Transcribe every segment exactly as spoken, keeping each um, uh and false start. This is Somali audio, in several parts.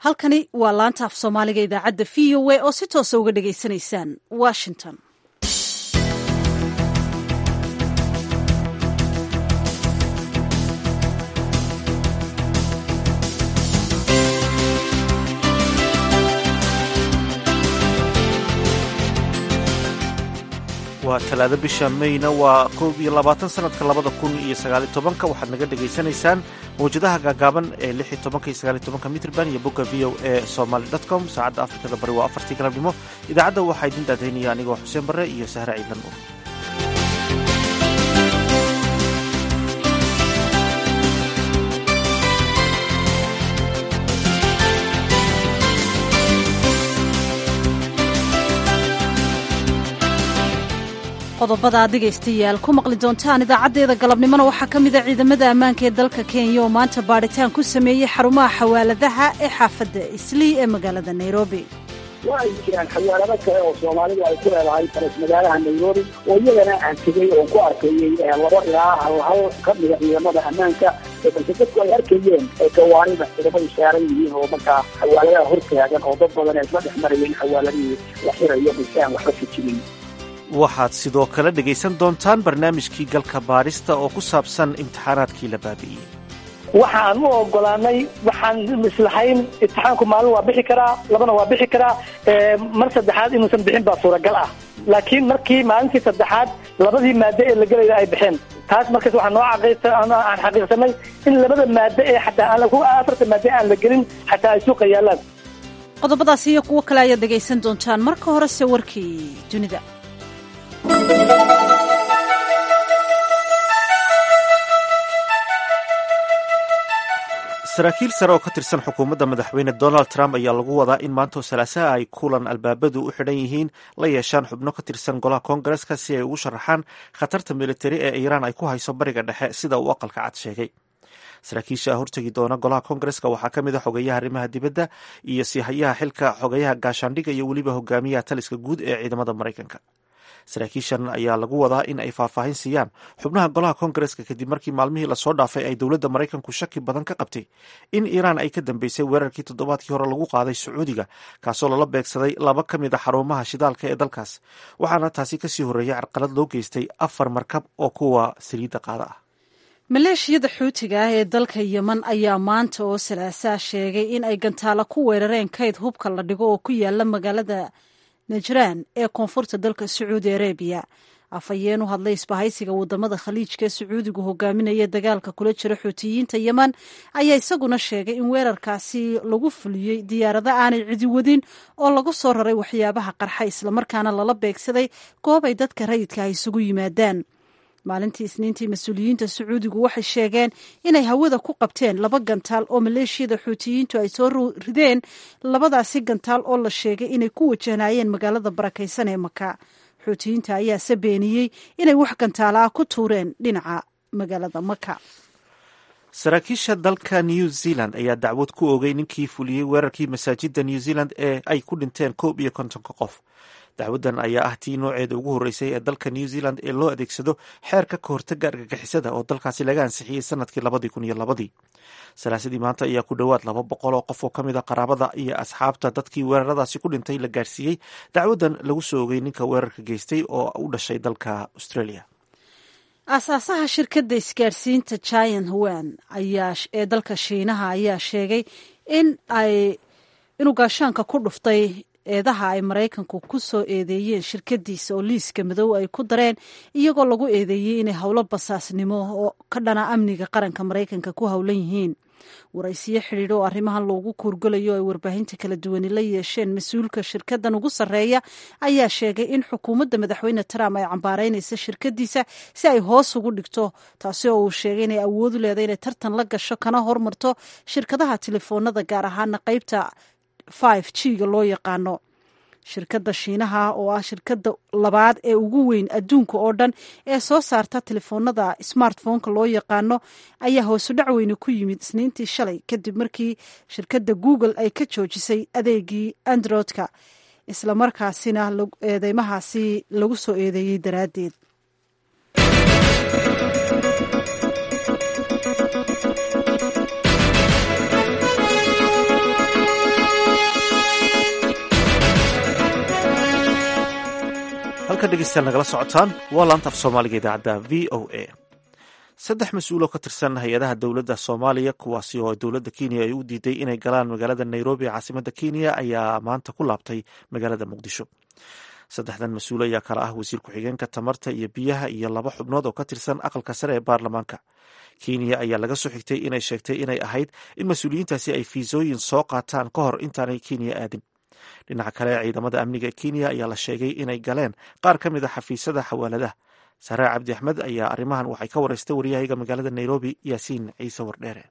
halkani waa laanta af soomaaliga idaacadda v o a oo si toosa uga dhagaysanaysaan washington. waa talaado bisha mayna waa koob iyo labaatan sanadka labada kun iyo sagaaliyo tobanka waxaad naga dhagaysanaysaan mawjadaha gaagaaban ee lix iyo tobanka iyo sagaaliyo tobanka mitrban iyo bogga v o a somaly dot com saacadda afrikada bari waa afartii galabnimo. idaacadda waxaa idin daadaynaya anigoo xuseen barre iyo sahre ciidan ur. qodobada aad dhegaystayaal ku maqli doontaan idaacaddeeda galabnimona waxaa ka mid a ciidamada ammaanka ee dalka kenya oo maanta baadhitaan ku sameeyey xarumaha xawaaladaha ee xaafadda islii ee magaalada nairobi. waa ay jiraan xawaalado kale oo soomaalidu ay ku leedahay faras magaalaha nairobi oo iyagana aan tegey oo ku arkayey laba ilaa hal hal ka mida ciidamada ammaanka balse dadku ay arkayeen ee gawaarida ciidamadu saaran yihiin oo markaa xawaaladaha hortaagan oo dad badan ay isla dhex marayeen xawaaladihii la xirayo balse aan waxba ka jirin. waxaad sidoo kale dhegaysan doontaan barnaamijkii galka baadhista oo ku saabsan imtixaanaadkii la baabi'iyey. waxaan u ogolaanay waxaan islahayn imtixaanku maalin waa bixi karaa labana waa bixi karaa mar saddexaad inuusan bixin baa suuragal ah, laakiin markii maalintii saddexaad labadii maado ee la gelayda ay bixeen taas markaas waxaa noo aan xaqiiqsanay in labada maado ee xataa afarta maado aan la gelin xataa ay suuqa yaalaan. qodobadaas iyo kuwo kale ayaad dhegaysan doontaan. marka horese warkii dunida. saraakiil sare oo ka tirsan xukuumadda madaxweyne donald trump ayaa lagu wadaa in maantoo salaasaha ay kulan albaabadu u xidhan yihiin la yeeshaan xubno ka tirsan golaha koongareska si ay ugu sharaxaan khatarta militari ee iiraan ay ku hayso bariga dhexe sida uu aqalka cad sheegay. saraakiisha hortegi doona golaha koongareska waxaa ka mid a xogeyaha arrimaha dibadda iyo siihayaha xilka xogeyaha gaashaandhiga iyo weliba hogaamiyaha taliska guud ee ciidamada maraykanka. saraakiishan ayaa lagu wadaa in ay faahfaahin siiyaan xubnaha golaha koongareska kadib markii maalmihii lasoo dhaafay ay dowladda maraykanku shaki badan ka qabtay in iiraan ay ka dambeysay weerarkii toddobaadkii hore lagu qaaday sacuudiga kaasoo lala beegsaday laba ka mid a xarumaha shidaalka ee dalkaas, waxaana taasi kasii horreeyay carqalad loo geystay afar markab oo kuwa saliidda qaada ah. maleeshiyada xuutiga ah ee dalka yeman ayaa maanta oo salaasaa sheegay in ay gantaalo ku weerareen kayd hubka la dhigo oo ku yaala magaalada najraan ee koonfurta dalka sacuudi arabiya. afhayeen u hadlay isbahaysiga wadamada khaliijka ee sacuudigu hogaaminaya dagaalka kula jira xuutiyiinta yeman ayaa isaguna sheegay in weerarkaasi lagu fuliyey diyaarado aanay cidi wadin oo lagu soo raray waxyaabaha qarxa islamarkaana lala beegsaday goob ay dadka rayidka ah isugu yimaadaan. maalintii isniintii mas-uuliyiinta sacuudigu waxay sheegeen inay hawada ku qabteen laba gantaal oo maleeshiyada xuutiyiintu ay soo rideen. labadaasi gantaal oo la sheegay inay ku wajahnaayeen magaalada barakaysan ee maka. xuutiyiinta ayaase beeniyey inay wax gantaala ah ku tuureen dhinaca magaalada maka. saraakiisha dalka new zealand ayaa dacwad ku oogay ninkii fuliyey weerarkii masaajida new zealand ee ay ku dhinteen koob iyo kontonka qof. dacwaddan ayaa ah tii nooceeda ugu horreysay ee dalka new zealand ee loo adeegsado xeerka ka hortaga argagixisada oo dalkaasi laga ansixiyey sanadkii labadii kun iyo labadii. salaasadii maanta ayaa ku dhowaad laba boqol oo qof oo ka mid a qaraabada iyo asxaabta dadkii weeraradaasi ku dhintay la gaarsiiyey dacwaddan lagu soo ogay ninka weerarka geystay oo u dhashay dalka australia. aasaasaha shirkadda isgaarsiinta giant wan ayaa ee dalka shiinaha ayaa sheegay in ay inuu gaashaanka ku dhuftay eedaha ay maraykanku ku soo eedeeyeen shirkadiisa oo liiska madow ay ku dareen iyagoo lagu eedeeyey inay howlo basaasnimo oo ka dhana amniga qaranka maraykanka ku howlan yihiin. waraysiyo xidhiidho oo arrimahan loogu kuurgalayo ay warbaahinta kala duwani la yeesheen mas-uulka shirkaddan ugu sarreeya ayaa sheegay in xukuumadda madaxweyne trump ay cambaaraynaysa shirkadiisa si ay hoos ugu dhigto, taasi oo uu sheegay inay awood u leedahay inay tartan la gasho kana hormarto shirkadaha telefoonada gaar ahaana qaybta five g ga loo yaqaano. shirkadda shiinaha oo ah shirkadda labaad ee ugu weyn adduunka oo dhan ee soo saarta telefoonada smartphoneka loo yaqaano ayaa hoosu dhac weyne ku yimid isniintii shalay kadib markii shirkadda google ay ka joojisay adeegii androidka islamarkaasina eedeymahaasi lagu soo eedeeyey daraaddeed. halka dhegeystayaal nagala socotaan waa laanta af soomaaliga idaacadda v o a saddex mas-uuloo ka tirsan hay-adaha dowladda soomaaliya kuwaasi oo dowladda kenya ay u diiday inay galaan magaalada nairobi ee caasimadda kenya ayaa maanta ku laabtay magaalada muqdisho. saddexdan mas-uul ayaa kala ah wasiir ku-xigeenka tamarta iyo biyaha iyo laba xubnood oo ka tirsan aqalka sare ee baarlamaanka. kenya ayaa laga soo xigtay inay sheegtay inay ahayd in mas-uuliyiintaasi ay fiisooyin soo qaataan ka hor intaanay kenya aadin. dhinaca kale ciidamada amniga ee kenya ayaa la sheegay inay galeen qaar ka mid a xafiisyada xawaaladaha. sare cabdi axmed ayaa arrimahan waxay ka wareystay waryahayaga magaalada nairobi yaasiin ciise wardheere.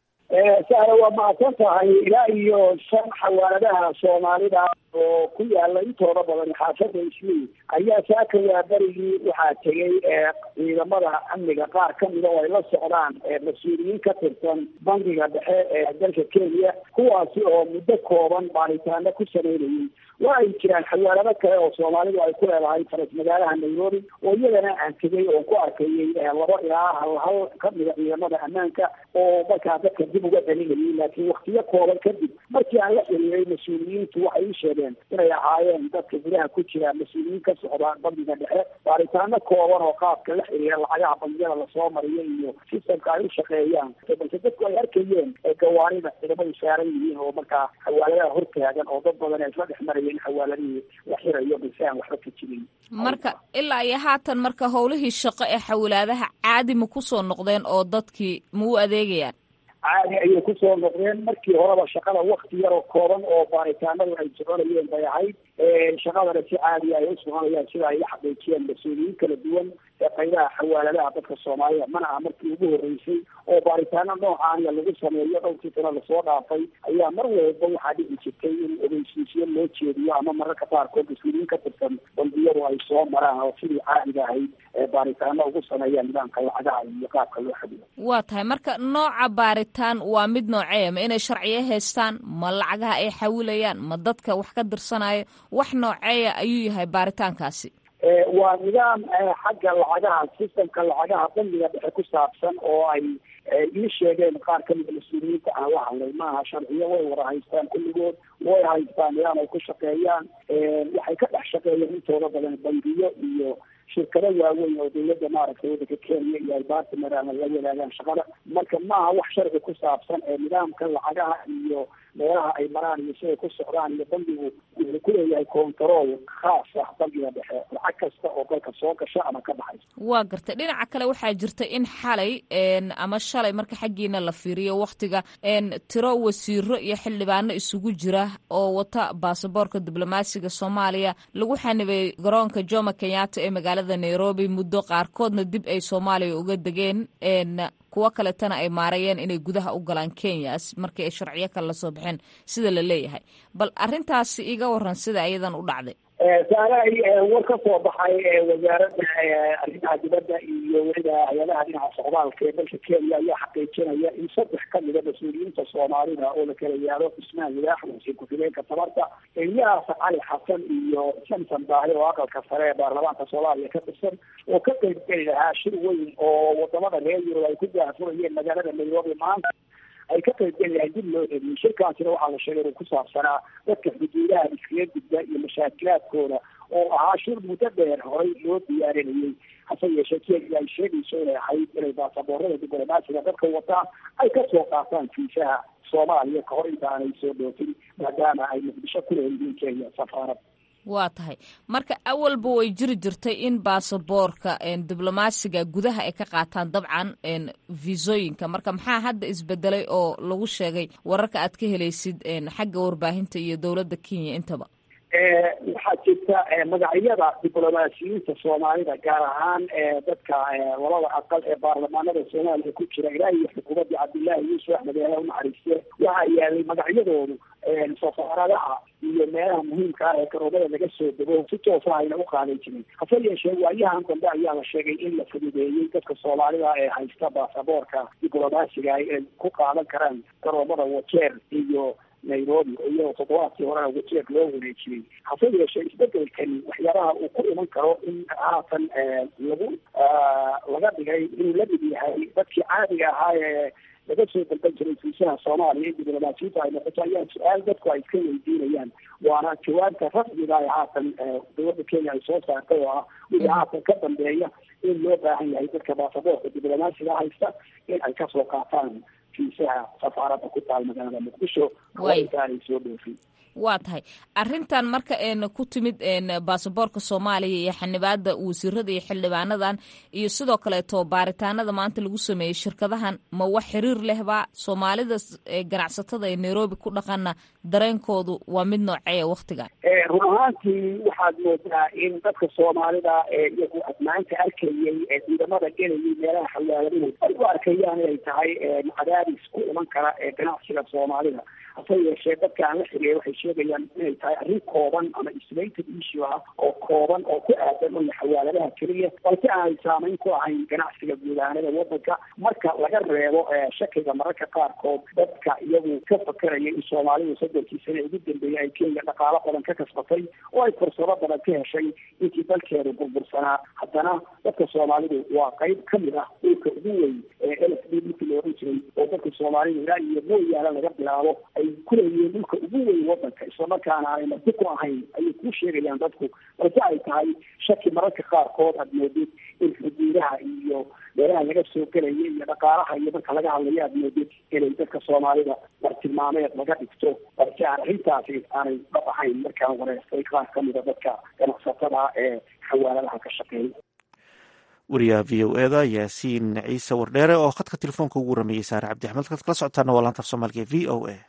sahre waa mahadsan tahay. ilaa iyo shan xawaaladaha soomaalida oo ku yaala intooda badan xaafada islii ayaa saaka waabarigii waxaa tegay ciidamada amniga qaar kamida oo ay la socdaan mas-uuliyiin ka tirsan bangiga dhexe ee dalka kenya, kuwaasi oo muddo kooban baaritaano ku sameynayay. waa ay jiraan xawaalado kale oo soomaalidu ay ku leedahay faras magaalaha nairobi oo iyagana aan tegay oo ku arkayay laba ilaa hal hal kamida ciidamada ammaanka oo markaa dadka dib uga celinayay. laakiin waktiyo kooban kadib markii aan la xiriiray mas-uuliyiintu waxay ii sheegeen inay ahaayeen dadka gudaha ku jira mas-uuliyiin ka socda bangiga dhexe. baaritaano kooban oo qaabka la xiriira lacagaha bangiyada lasoo mariyo iyo sistamka ay u shaqeeyaan, balse dadku ay arkayeen gawaarida ciidamadu saaran yihiin oo markaa xawaaladaha hortaagan oo dad badan ay isla dhex marayeen xawaaladihii la xirayo balse aan waxba ka jirin. marka ilaa iyo haatan marka howlihii shaqo ee xawlaadaha caadi ma kusoo noqdeen oo dadkii ma u adeegayaan? caadi ayay kusoo noqdeen. markii horeba shaqada wakti yaroo kooban oo baaritaanadu ay soconayeen bay ahayd. shaqadana si caadi ay u soconayaan sida ay la xaqiijiyeen mas-uuliyiin kala duwan ee qaybaha xawaaladaha dadka soomaalida. mana aha markii ugu horreysay oo baaritaano noocaaniya lagu sameeyo. dhowrkii sano lasoo dhaafay ayaa mar walba waxaa dhici jirtay in ogeysiisyo loo jeediyo ama mararka qaarkood mas-uuliyiin ka tirsan bangiyadu ay soo maraan oo sidii caadiga ahayd baaritaano ugu sameeyaan nidaamka lacagaha iyo qaabka loo xadiyo. waa tahay marka nooca baaritaan waa mid noocee? ma inay sharciyo haystaan, ma lacagaha ay xawilayaan, ma dadka wax ka dirsanayo? wax nooceeya ayuu yahay baaritaankaasi? waa nidaam xagga lacagaha, sistamka lacagaha bangiga dhexe ku saabsan oo ay ii sheegeen qaar kamida mas-uuliyiinta aan la hadlay. maaha sharciyo, way wada haystaan kulligood, way haystaan nidaam ay ku shaqeeyaan. waxay ka dhex shaqeeyeen intooda badan bangiyo iyo shirkado waaweyn oo dawladda maaragtay waddanka kenya iyo ay baartimer ama la wadaagaan shaqada. marka maaha wax sharci ku saabsan ee nidaamka lacagaha iyo meelaha ay maraan iyo siday ku socdaan. iyo bangigu wuxuu ku leeyahay control khaas ah bangiga dhexe lacag kasta oo dalka soo gasha ama ka baxaysa. waa gartay. dhinaca kale waxaa jirta in xalay ama shalay marka xaggiina la fiiriyo waktiga tiro wasiiro iyo xildhibaano isugu jira oo wata baasaboorka diblomaasiga soomaaliya lagu xanibay garoonka jomo kenyatta ee magaalada nairobi muddo, qaarkoodna dib ay soomaaliya uga degeen, kuwo kaletana ay maarayeen inay gudaha u galaan kenya markii ay sharciyo kale lasoo baxeen sida la leeyahay. bal arrintaasi iga waran sida ayadan u dhacday. saaraay war ka soo baxay wasaaradda arrimaha dibadda iyo weliba hay-adaha dhinaca socdaalka ee dalka kenya ayaa xaqiijinaya in saddex kamida mas-uuliyiinta soomaalida oo la kala yaado ismaan wilaax wasiir ku-xigeenka tamarta, eliyaas cali xasan iyo samson baahir oo aqalka sare ee baarlamaanka soomaaliya ka tirsan oo ka qaybgeli lahaa shir weyn oo wadamada reer yurub ay ku daahfurayeen magaalada nairobi maanta ay ka qaybgeli lahayn dib loo celiyey. shirkaasina waxaa la sheegay inuu ku saabsanaa dadka xuduudaha iskaga gudba iyo mashaakilaadkooda oo ahaa shir muddo dheer horay loo diyaarinayay. hase yeeshee kenya ay sheegayso inay ahayd inay baasaboorada diblomaasiga dadka wataa ay kasoo qaataan fiisaha soomaaliya kahor inta aanay soo dhoofin maadaama ay muqdisho ku leeyihiin kenya safaarad. waa tahay marka awalba way jiri jirtay in baasaboorka diblomaasiga gudaha ay ka qaataan dabcan visooyinka. marka maxaa hadda isbedelay oo lagu sheegay wararka aad ka helaysid xagga warbaahinta iyo dowladda kenya intaba? waxaa jirta magacyada diblomaasiyiinta soomaalida gaar ahaan dadka labada aqal ee baarlamaanada soomaaliya ku jira ilaa iyo xukuumadii cabdullaahi yuusuf axmed eela unaxariiste waxaa yaalay magacyadoodu safaaradaha iyo meelaha muhiimka ah ee garoomada laga soo dego si toosa ayna u qaadan jirin. hase yeeshee waayahan dambe ayaa la sheegay in la fududeeyey dadka soomaalida ee haysta baasaboorka diblomaasiga inay ku qaadan karaan garoomada wajeer iyo nairobi oo iyadoo toddobaadkii horena wajeeg loo wareejiyey. hase yeeshee isbedelkani waxyaabaha uu ku iman karo in haatan lagu laga dhigay inuu la mid yahay dadkii caadiga ahaa ee laga soo dalban jiray fiisaha soomaaliya in diblomaasiyadda ay noqoto ayaa su-aal dadku ay iska weydiinayaan, waana jawaabta rasmiga ay haatan dowladda kenya ay soo saartay oo ah wixii haatan ka dambeeya in loo baahan yahay dadka baasaboorka diblomaasiga haysta in ay kasoo qaataan fiisaha safaaradda ku taal magaalada muqdisho oo intaanay soo dhoofin. waa tahay arrintan marka een ku timid een baasaboorka soomaaliya iyo xanibaada wasiirada iyo xildhibaanadan iyo sidoo kaleeto baaritaanada maanta lagu sameeyey shirkadahan ma wax xiriir lehba soomaalida ganacsatada ee nairobi ku dhaqana dareenkoodu waa mid noocee waktigan? run ahaantii waxaad moodaa in dadka soomaalida ee iyagu admaanta arkayay ee ciidamada gelayay meelaha xawaaladahu ay u arkayaan inay tahay cadaadis ku iman kara ee ganacsiga soomaalida. hase yeeshee dadka aan la xiriiray waxay sheegayaan inay tahay arrin kooban ama isolated issue ah oo kooban oo ku aadan un xawaaladaha keliya, balse aanay saameyn ku ahayn ganacsiga guudahanada wadanka marka laga reebo shakiga mararka qaarkood dadka iyagu ka fakaraya in soomaalidu soddonkii sane ugu dambeeyay ay kenya dhaqaalo badan ka kasbatay oo ay fursado badan ka heshay intii dalkeedu burbursanaa. haddana dadka soomaalidu waa qayb kamid ah dhulka ugu weyn ee l f d dhulkii la oran jiray oo dadka soomaalidu ilaa iyo mooyaala laga bilaabo ay kuleeyihiin dhulka ugu weyn wadanka islamarkaana aanay marti ku ahayn ayay kuu sheegayaan dadku, balse ay tahay shaki mararka qaarkood aad moodid in xuduudaha iyo meelaha laga soo gelaya iyo dhaqaalaha iyo marka laga hadlayo aad moodid inay dadka soomaalida bartilmaameed laga dhigto, balse aan arrintaasi aanay dhab ahayn markaan wareystay qaar kamida dadka ganacsatada ee xawaaladaha ka shaqeeya. wariyaha v o eda yaasiin ciise wardheere oo khadka telefoonka ugu warameeyey saare cabdi axmed. kad kala socotaana waa laanta af soomaaliga v o a.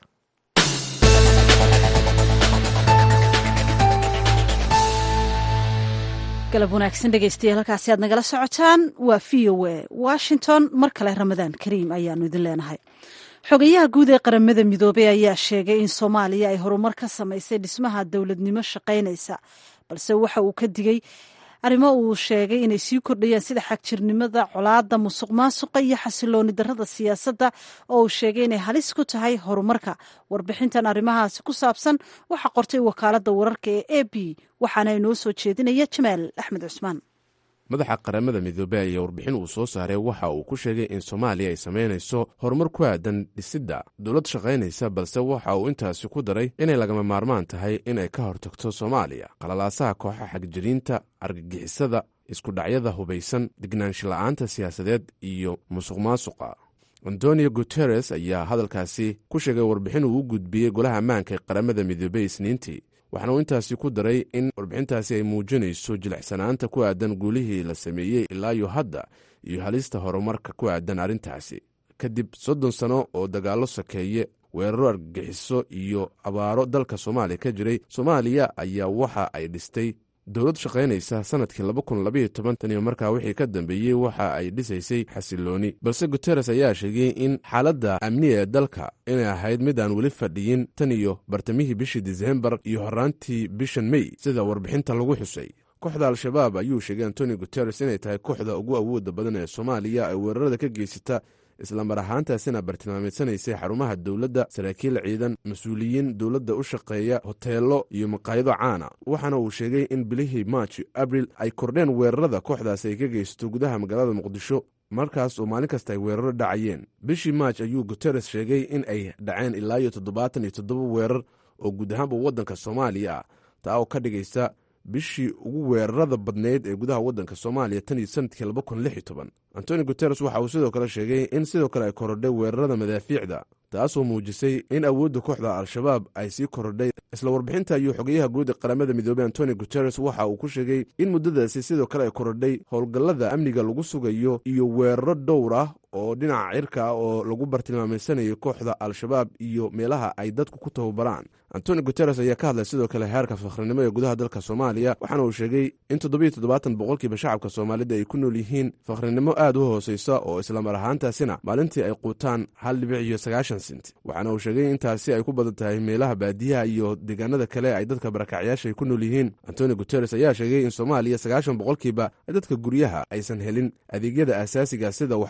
galab wanaagsan dhegeystayaal, halkaasi aad nagala socotaan waa v o a washington. mar kale ramadaan kariim ayaanu idin leenahay. xogayaha guud ee qaramada midoobey ayaa sheegay in soomaaliya ay horumar ka samaysay dhismaha dowladnimo shaqaynaysa, balse waxa uu ka digay arrimo uu sheegay inay sii kordhayaan sida xagjirnimada, colaada, musuq maasuqa iyo xasilooni darrada siyaasadda oo uu sheegay inay halis ku tahay horumarka. warbixintan arrimahaasi ku saabsan waxaa qortay wakaaladda wararka ee a b waxaana inoo soo jeedinaya jamaal axmed cusmaan. madaxa qaramada midoobey ayaa warbixin uu soo saaray waxa uu ku sheegay in soomaaliya ay samaynayso horumar ku aadan dhisidda dowlad shaqaynaysa, balse waxa uu intaasi ku daray inay lagama maarmaan tahay inay ka hortagto soomaaliya qalalaasaha kooxa xagjiriinta, argagixisada, iskudhacyada hubaysan, degnaansho la'aanta siyaasadeed iyo musuq maasuqa. antonio guteres ayaa hadalkaasi ku sheegay warbixin uu u gudbiyey golaha ammaanka ee qaramada midoobey isniintii, waxaana uu intaasi ku daray in warbixintaasi ay muujinayso jilicsanaanta ku aadan guulihii la sameeyey ilaa iyo hadda iyo halista horumarka ku aadan arrintaasi. kadib soddon sano oo dagaallo sakeeye, weeraro argagixiso iyo abaaro dalka soomaaliya ka jiray, soomaaliya ayaa waxa ay dhistay dowlad shaqaynaysa sanadkii laba kun labaiyo toban tan iyo markaa wixii ka dambeeyey waxa ay dhisaysay xasilooni, balse guteres ayaa sheegay in xaaladda amniga ee dalka inay ahayd mid aan weli fadhiyin tan iyo bartamihii bishii disembar iyo horaantii bishan mey sida warbixinta lagu xusay. kooxda al-shabaab ayuu sheegay antonio guteres inay tahay kooxda ugu awooda badan ee soomaaliya ay weerarada ka geysata, islamar ahaantaasina bartilmaameedsanaysay xarumaha dowladda, saraakiil ciidan, mas-uuliyiin dowladda u shaqeeya, hoteelo iyo maqaayado caana. waxaana uu sheegay in bilihii maarch abril ay kordheen weerarada kooxdaasi ay ka geysato gudaha magaalada muqdisho, markaas oo maalin kasta ay weeraro dhacayeen. bishii maarch ayuu guteres sheegay in ay dhaceen ilaa iyo toddobaatan iyo toddoba weerar oo guud ahaanba waddanka soomaaliya ah, taa oo ka dhigaysa bishii ugu weerarada badnayd ee gudaha waddanka soomaaliya tan iyo sanadkii laba kun lix iyo toban. antonio guteres waxa uu sidoo kale sheegay in sidoo kale ay korodhay weerarada madaafiicda, taasoo muujisay in awoodda kooxda al-shabaab ay sii korodhay. isla warbixinta ayuu xogayaha guud ee qaramada midoobey antonio guteres waxa uu ku sheegay in muddadaasi sidoo kale ay korodhay howlgallada amniga lagu sugayo iyo weeraro dhowr ah oo dhinaca cirka ah oo lagu bartilmaameysanayo kooxda al-shabaab iyo meelaha ay dadku ku tababaraan. antonio guteres ayaa ka hadlay sidoo kale heerka fakhrinimo ee gudaha dalka soomaaliya, waxaana uu sheegay in toddobiyo toddobaatan boqolkiiba shacabka soomaalida ay ku nool yihiin fakhrinimo aad u hooseysa oo islamar ahaantaasina maalintii ay quutaan hal dhibic iyo sagaashan sent. waxaana uu sheegay intaasi ay ku badan tahay meelaha baadiyaha iyo deegaanada kale ay dadka barakacyaasha ay ku nool yihiin. antonio guteres ayaa sheegay in soomaaliya sagaashan boqolkiiba dadka guryaha aysan helin adeegyada asaasiga sida waxbarashada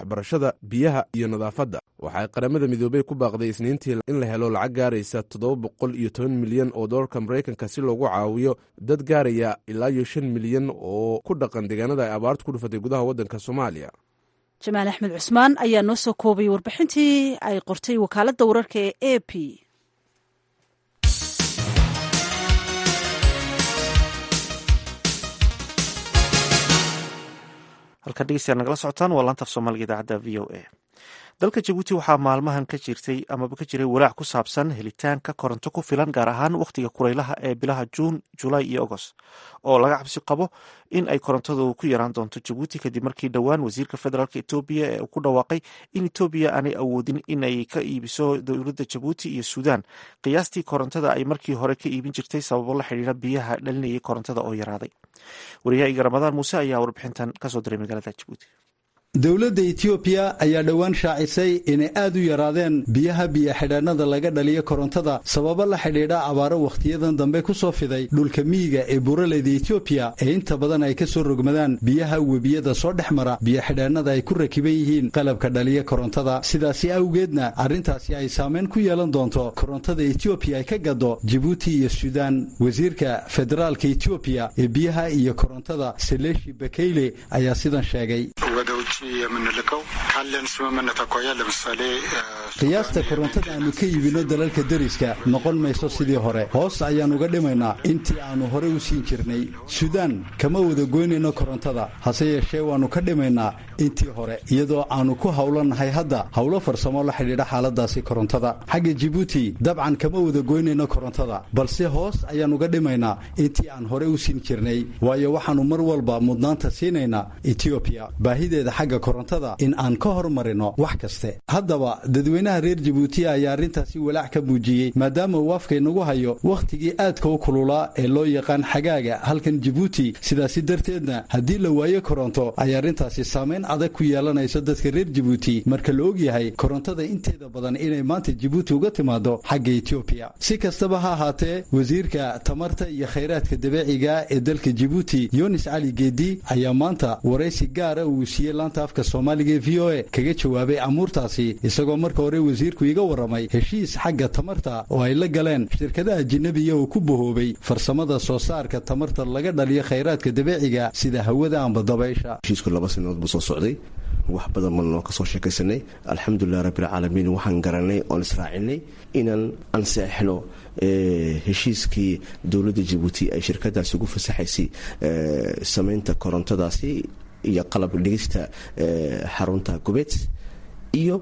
korontada biyaha iyo nadaafadda. waxay qaramada midoobey ku baaqday isniintii in la helo lacag gaaraysa toddoba boqol iyo toban milyan oo doolarka maraykanka si loogu caawiyo dad gaaraya ilaa iyo shan milyan oo ku dhaqan deegaanada ay abaartu ku dhufatay gudaha waddanka soomaaliya. jamaal axmed cusmaan ayaa noo soo koobayay warbixintii ay qortay wakaaladda wararka ee a p. halkan dhegeystayaal nagala socotaan waa laanta af soomaaliga idaacadda v o a. dalka jabuuti waxaa maalmahan ka jirtay amaba ka jiray walaac ku saabsan helitaanka koronto ku filan gaar ahaan wakhtiga kulaylaha ee bilaha juun julaay iyo agost oo laga cabsi qabo in ay korontadu ku yaraan doonto jabuuti kadib markii dhowaan wasiirka federaalk etoobiya ee uu ku dhawaaqay in etoobiya aanay awoodin inay ka iibiso dowladda jabuuti iyo suudaan qiyaastii korontada ay markii hore ka iibin jirtay sababo la xidhiira biyaha dhalinayay korontada oo yaraaday. wariyahayga ramadaan muuse ayaa warbixintan kasoo diray magaalada jabuuti. dowladda etoobiya ayaa dhowaan shaacisay inay aad u yaraadeen biyaha biyo-xidhaanada laga dhaliyo korontada sababo la xidhiidha abaaro wakhtiyadan dambe ku soo fiday dhulka miyiga ee buuraleyda etoobiya ee inta badan ay ka soo rogmadaan biyaha webiyada soo dhex mara biyo-xidhaanada ay ku rakiban yihiin qalabka dhaliya korontada. sidaasi awgeedna arrintaasi ay saameyn ku yeelan doonto korontada etoobiya ay ka gado jabuuti iyo suudaan. wasiirka federaalka etoobiya ee biyaha iyo korontada seleshi bakeyle ayaa sidan sheegay. qiyaasta korontada aanu ka iibino dalalka deriska noqon mayso sidii hore, hoos ayaan uga dhimaynaa intii aanu hore u siin jirnay. suudaan kama wada goynayno korontada, hase yeeshee waannu ka dhimaynaa intii hore iyadoo aanu ku howlannahay hadda howlo farsamo la xidhiidha xaaladaasi korontada. xagga jibuuti dabcan kama wada goynayno korontada, balse hoos ayaan uga dhimaynaa intii aan hore u siin jirnay, waayo waxaannu mar walba mudnaanta siinaynaa etoobiya baahideeda xagga korontada in aan ka hormarino wax kaste. haddaba dadweynaha reer jabuuti ayaa arrintaasi walaac ka muujiyey maadaama uu afka inagu hayo wakhtigii aadka u kululaa ee loo yaqaan xagaaga halkan jabuuti. sidaasi darteedna haddii la waayo koronto ay arrintaasi saameyn adag ku yeelanayso dadka reer jabuuti marka la ogyahay korontada inteeda badan inay maanta jabuuti uga timaado xagga etoobiya. si kastaba ha ahaatee wasiirka tamarta iyo khayraadka dabeeciga ee dalka jabuuti yunis cali geedi ayaa maanta waraysi gaara uu siiyey laanta afka soomaaliga ee v o a kaga jawaabay amuurtaasi, isagoo marka hore wasiirku iga warramay heshiis xagga tamarta oo ay la galeen shirkadaha ajinabiya oo ku bahoobay farsamada soo saarka tamarta laga dhaliyo khayraadka dabeeciga sida hawada amba dabaysha. heshiisku laba sanadood buu soo socday, wax badan baan noo ka soo sheekaysanay. alxamdulilah rabbilcaalamiin waxaan garanay oon israacinay inaan ansaxno heshiiskii dowladda jabuuti ay shirkadaasi ugu fasaxaysay samaynta korontadaasi iyo qalab dhigista xarunta gubeed iyo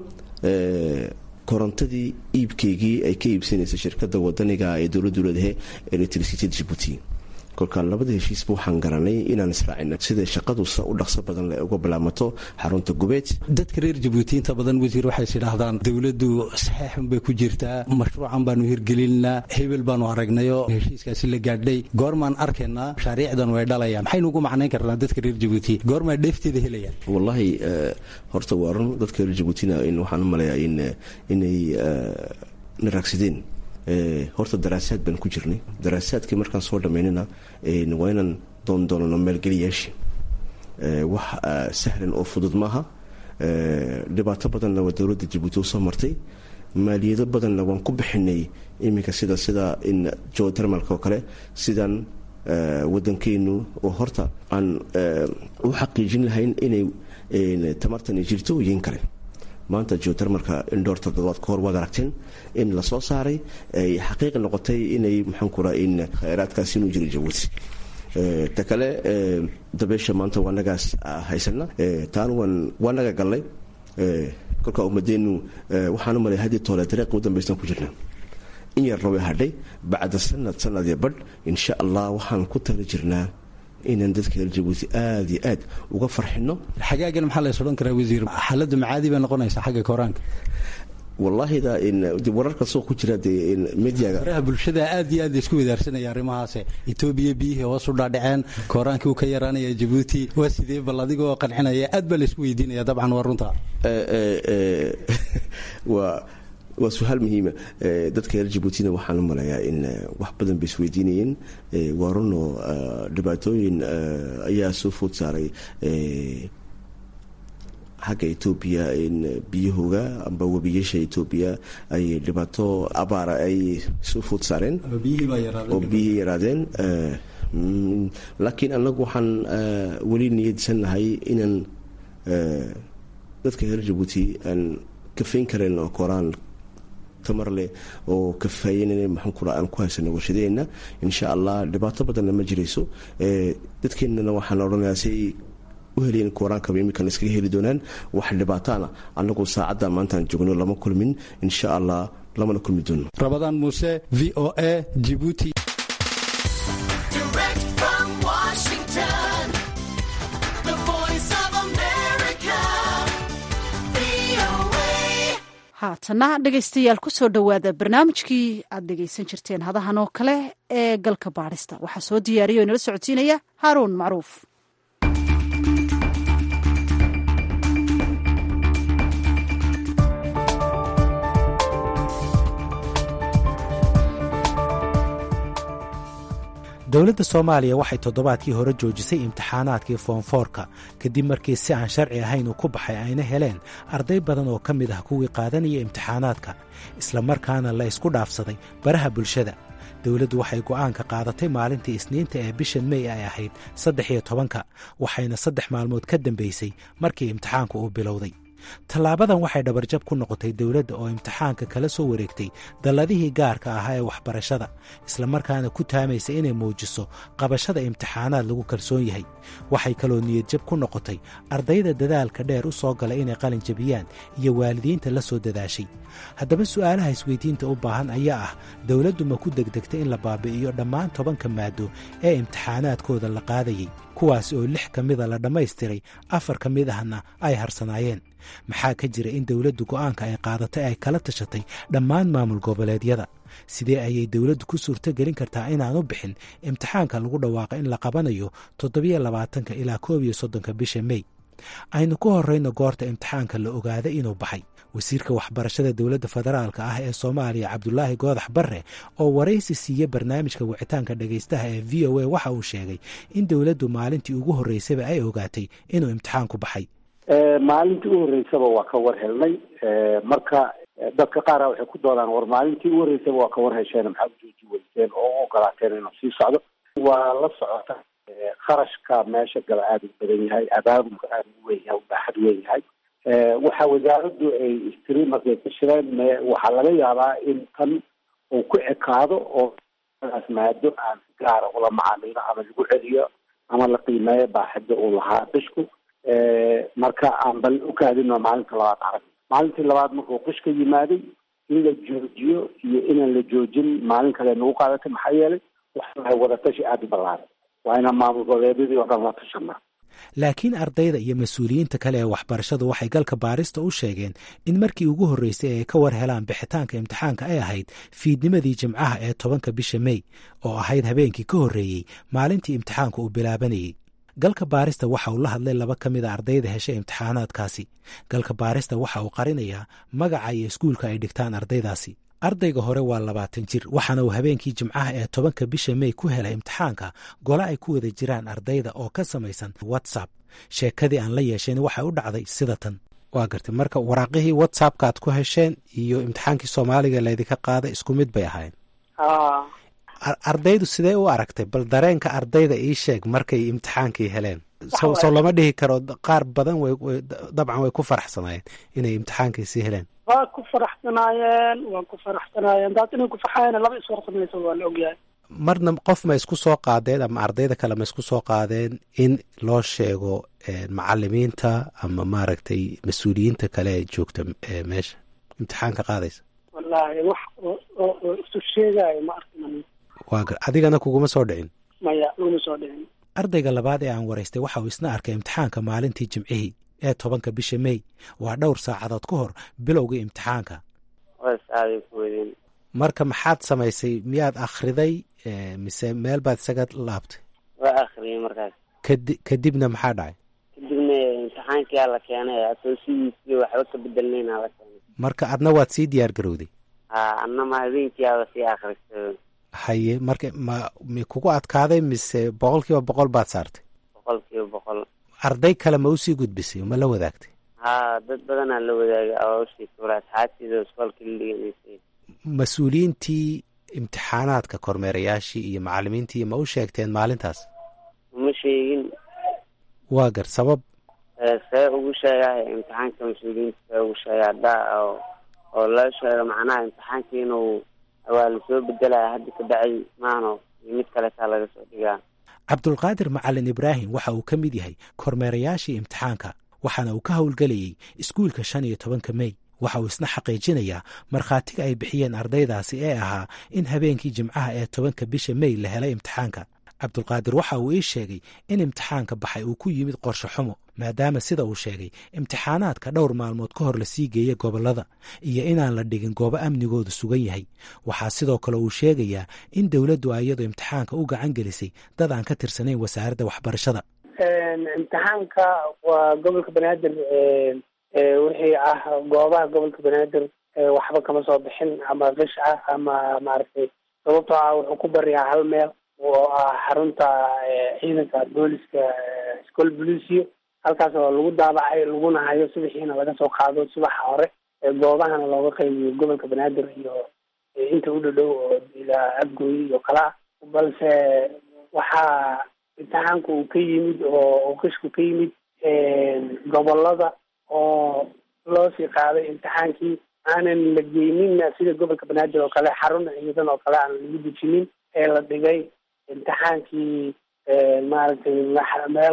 korontadii iibkeygii ay ka iibsanaysa shirkadda wadaniga ee dowladdu leedahay electricity Djibouti. kolka labada heshiisba waxaan garanay inaan israacino sida shaqadusa u dhaqso badan leh uga bilaamato xarunta gubeed. dadka reer jabuuti inta badan wasiir waxay sidhaahdaan dowladdu saxiixan bay ku jirtaa, mashruucan baanu hirgelinaa, hebel baanu aragnayo heshiiskaasi la gaadhay, goormaan arkaynaa mashaariicdan way dhalayaan. maxaynu ugu macnayn karnaa dadka reer jabuuti goormaa dheefteeda helayaan? wallahi horta waa run dadka reer jabuutina waxaan u maleeyaa in inay naraagsadeen. horta daraasaad baan ku jirnay, daraasaadkii markaan soo dhammaynana waa inaan doondoonano maalgeliyaashii. wax sahlan oo fudud maaha, dhibaato badanna waa dowladda jabuuti u soo martay, maaliyado badanna waan ku bixinay iminka sida sida in geotermalka oo kale sidaan waddankeenu oo horta aan u xaqiijin lahayn inay tamartani jirto yiin kale. maanta geotermalka indhoor toddobaad ka hor waad aragteen in la soo saaray ay xaqiiq noqotay inay maxaan ku rahaa in khayraadkaasi inuu jiro jabuuti. ta kale dabeesha maanta waa nagaas haysana, taan waan waa naga galnay. kolka ummadeenu waxaan u malay haddii toole dariiqa u dambaysan ku jirnaa in yarna way hadhay bacda sanad sanad iyo badh insha allah waxaan ku tala jirnaa inaan dadka reer jabuuti aad iyo aad uga farxino. xagaagan maxaa la sodhan karaa wasiir, xaaladdu macaadi bay noqonaysaa xagga koraanka? wallahi da in wararka soo ku jira de in mediaga faraha bulshada aad iyo aad isku wadaarsanaya arrimahaas. Ethiopia biyihii hoos u dhaadhaceen, koraanka uu ka yaraanaya Djibouti, waa sidee bal adigoo qancinaya aad baa la isku weydiinaya. dabcan waa runta waa waa su'aal muhiima. dadka reer Djibouti waxaan u malayaa in wax badan bay isweydiinayeen. waa run oo dhibaatooyin ayaa soo food saaray xagga etoobiya biyahooga amba webiyasha etoobiya ay dhibaato abaara ay soo food saareen oo biyihii yaraadeen laakiin annagu waxaan weli niyadsannahay inaan dadka reer jabuuti aan kafayn karayn oo koraan tamar leh oo kafaayinana maxaan ku aan ku haysano warshadeenna insha allah dhibaato badanna ma jirayso dadkeennana waxaan odhanayaa si u helayeen koraanka iminkan iskaga heli doonaan wax dhibaataana annagu saacadda maantaan joogno lama kulmin insha allah lamana kulmi doono rabadaan muuse v o a Djibouti. haatana dhegaystayaal ku soo dhowaada barnaamijkii aad dhegaysan jirteen hadahan oo kale ee galka baadhista waxaa soo diyaariya o inala socodsiinaya haaruun macruuf. dowladda soomaaliya waxay toddobaadkii hore joojisay imtixaanaadkii foonfoorka kadib markii si aan sharci ahayn uu ku baxay ayna heleen arday badan oo ka mid ah kuwii qaadanaya imtixaanaadka isla markaana la isku dhaafsaday baraha bulshada. dowladdu waxay go'aanka qaadatay maalintii isniinta ee bishan mey ay ahayd saddex iyo tobanka waxayna saddex maalmood ka dambaysay markii imtixaanku uu bilowday. tallaabadan waxay dhabarjab ku noqotay dowladda oo imtixaanka kala soo wareegtay dalladihii gaarka ahaa ee waxbarashada isla markaana ku taamaysa inay muujiso qabashada imtixaanaad lagu kalsoon yahay. waxay kaloo niyadjab ku noqotay ardayda dadaalka dheer u soo gala inay qalin jabiyaan iyo waalidiinta la soo dadaashay. haddaba su'aalaha isweydiinta u baahan ayaa ah dowladdu ma ku degdegtay in la baabi'iyo dhammaan tobanka maado ee imtixaanaadkooda la qaadayey kuwaas oo lix ka mida la dhammaystiray afar ka mid ahna ay harsanaayeen. maxaa ka jira in dowladdu go'aanka ay qaadatay ay kala tashatay dhammaan maamul goboleedyada? sidee ayay dowladdu ku suurto gelin kartaa inaanu bixin imtixaanka lagu dhawaaqo in la qabanayo toddobiyo labaatanka ilaa koob iyo soddonka bisha mey? aynu ku horrayno goorta imtixaanka la ogaaday inuu baxay. wasiirka waxbarashada dowladda federaalka ah ee soomaaliya cabdulaahi goodax barre oo waraysi siiye barnaamijka wicitaanka dhegaystaha ee v o a waxa uu sheegay in dowladdu maalintii ugu horreysaba ay ogaatay inuu imtixaanku baxay. maalintii u horreysaba waa ka war helnay. marka dadka qaara waxay ku doodaan war maalintii u horreysaba waa ka war hesheen maxaad jooji weyseen oo u ogolaateen inuu sii socdo. waa la socota kharashka meesha gala aada u badan yahay, abaabulka aada u weyn yahay, u baaxad weyn yahay. waxa wasaaraddu ay istiri markay ka shireen waxaa laga yaabaa in tan uu ku ekaado oo as maado aan si gaara ula macaamilo ama lagu celiyo ama la qiimeeyo baaxadda uu lahaa qishku. marka aan bal u kaadino maalinta labaad arag maalintii labaad markuu qish ka yimaaday in la joojiyo iyo inaan la joojin maalin kale nagu qaadatay. maxaa yeelay waxaay wadatashi aada u ballaaran, waa inaan maamul goboleedyadii oo dhan la tashanaa. laakiin ardayda iyo mas-uuliyiinta kale ee waxbarashadu waxay galka baarista u sheegeen in markii ugu horreysay ay ka war helaan bixitaanka imtixaanka ay ahayd fiidnimadii jimcaha ee tobanka bisha mey oo ahayd habeenkii ka horreeyey maalintii imtixaanka uu bilaabanayey. galka baarista waxa uu la hadlay laba ka mid a ardayda heshay imtixaanaadkaasi. galka baarista waxa uu qarinayaa magaca iyo iskuulka ay dhigtaan ardaydaasi. ardayga hore waa labaatan jir waxaana uu habeenkii jimcaha ee tobanka bisha mey ku helay imtixaanka gole ay ku wada jiraan ardayda oo ka samaysan whatsapp. sheekadii aan la yeesheen waxay u dhacday sida tan. waa gartay marka waraaqihii whatsappka aad ku hesheen iyo imtixaankii soomaaliga laydinka qaaday isku mid bay ahayn. ardaydu sidee u aragtay? bal dareenka ardayda ii sheeg markay imtixaankii heleen. soo lama dhihi karo qaar badan dabcan way ku faraxsanaayeen inay imtixaankii sii heleen. waa ku faraxsanaayeen waa ku faraxsanaayeen daas inay ku faxaayeen laba iswarsamayso waa la ogyahay. marna qof ma isku soo qaadeen ama ardayda kale ma isku soo qaadeen in loo sheego macalimiinta ama maaragtay mas-uuliyiinta kale ee joogta meesha imtixaanka qaadaysa? wallaahi wax oo isu sheegaayo ma arkin. waa gar adigana kuguma soo dhicin? maya laguma soo dhicin. ardayga labaad ee aan waraystay waxa uu isna arkay imtixaanka maalintii jimcihii ee tobanka bisha mey. waa dhowr saacadood ka hor bilowga imtixaanka. marka maxaad samaysay? miyaad akhriday mise meel baad isaga laabtay? waa akhriyay markaas. kadi kadibna maxaa dhacay? kadibna imtixaankiyaa la keenay asoo sidiisii waxba ka bedelnayna la keenay. marka adna waad sii diyaar garowday? ha adna ma habeenkiiaba sii akhristay. haye marka ma mi kugu adkaaday mise boqol kiiba boqol baad saartay? boqol kiiba boqol. arday kale ma usii gudbisay ma la wadaagtay? haa dad badanaa la wadaagay oo sheegtay wala asxaabtida iskoolka liigeysay. mas-uuliyiintii imtixaanaadka kormeerayaashii iyo macallimiintii ma u sheegteen maalintaas? uma sheegin. waa gar sabab see ugu sheegahay imtixaanka mas-uuliyiinta see ugu sheegay haddaa oo oo la sheego macnaha imtixaanka inuu waa lasoo bedelaya hadda ka dhacay maano iyo mid kale taa laga soo dhigaa. cabdulqaadir macalin ibraahim waxa uu ka mid yahay kormeerayaashii imtixaanka waxaana uu ka howlgelayay iskuulka shan iyo tobanka mey. waxa uu isna xaqiijinayaa markhaatiga ay bixiyeen ardaydaasi ee ahaa in habeenkii jimcaha ee tobanka bisha mey la helay imtixaanka. cabdulqaadir waxa uu ii sheegay in imtixaanka baxay uu ku yimid qorshe xumo maadaama sida uu sheegay imtixaanaadka dhowr maalmood ka hor lasii geeyey gobollada iyo inaan la dhigin goobo amnigoodu sugan yahay. waxaa sidoo kale uu sheegayaa in dowladdu iyadoo imtixaanka u gacan gelisay dad aan ka tirsanayn wasaaradda waxbarashada. imtixaanka waa gobolka banaadir wixii ah goobaha gobolka banaadir waxba kama soo bixin ama qish ah ama maaragtay sababtoo ah wuxuu ku bariyaa hal meel oo ah xarunta ciidanka booliska iskool booliisiyo halkaas oo lagu daabacay laguna hayo subaxiina laga soo qaado subaxa hore goobahana looga qaybiyo gobolka banaadir iyo inta u dhadhow oo ilaa abgooy iyo kala balse waxaa imtixaanku uu ka yimid oo qishku ka yimid gobolada oo loo sii qaaday imtixaankii aanan la geynin sida gobolka banaadir oo kale xarun ciidan oo kale aan lagu dejinin ee la dhigay imtixaankii maaragtay meel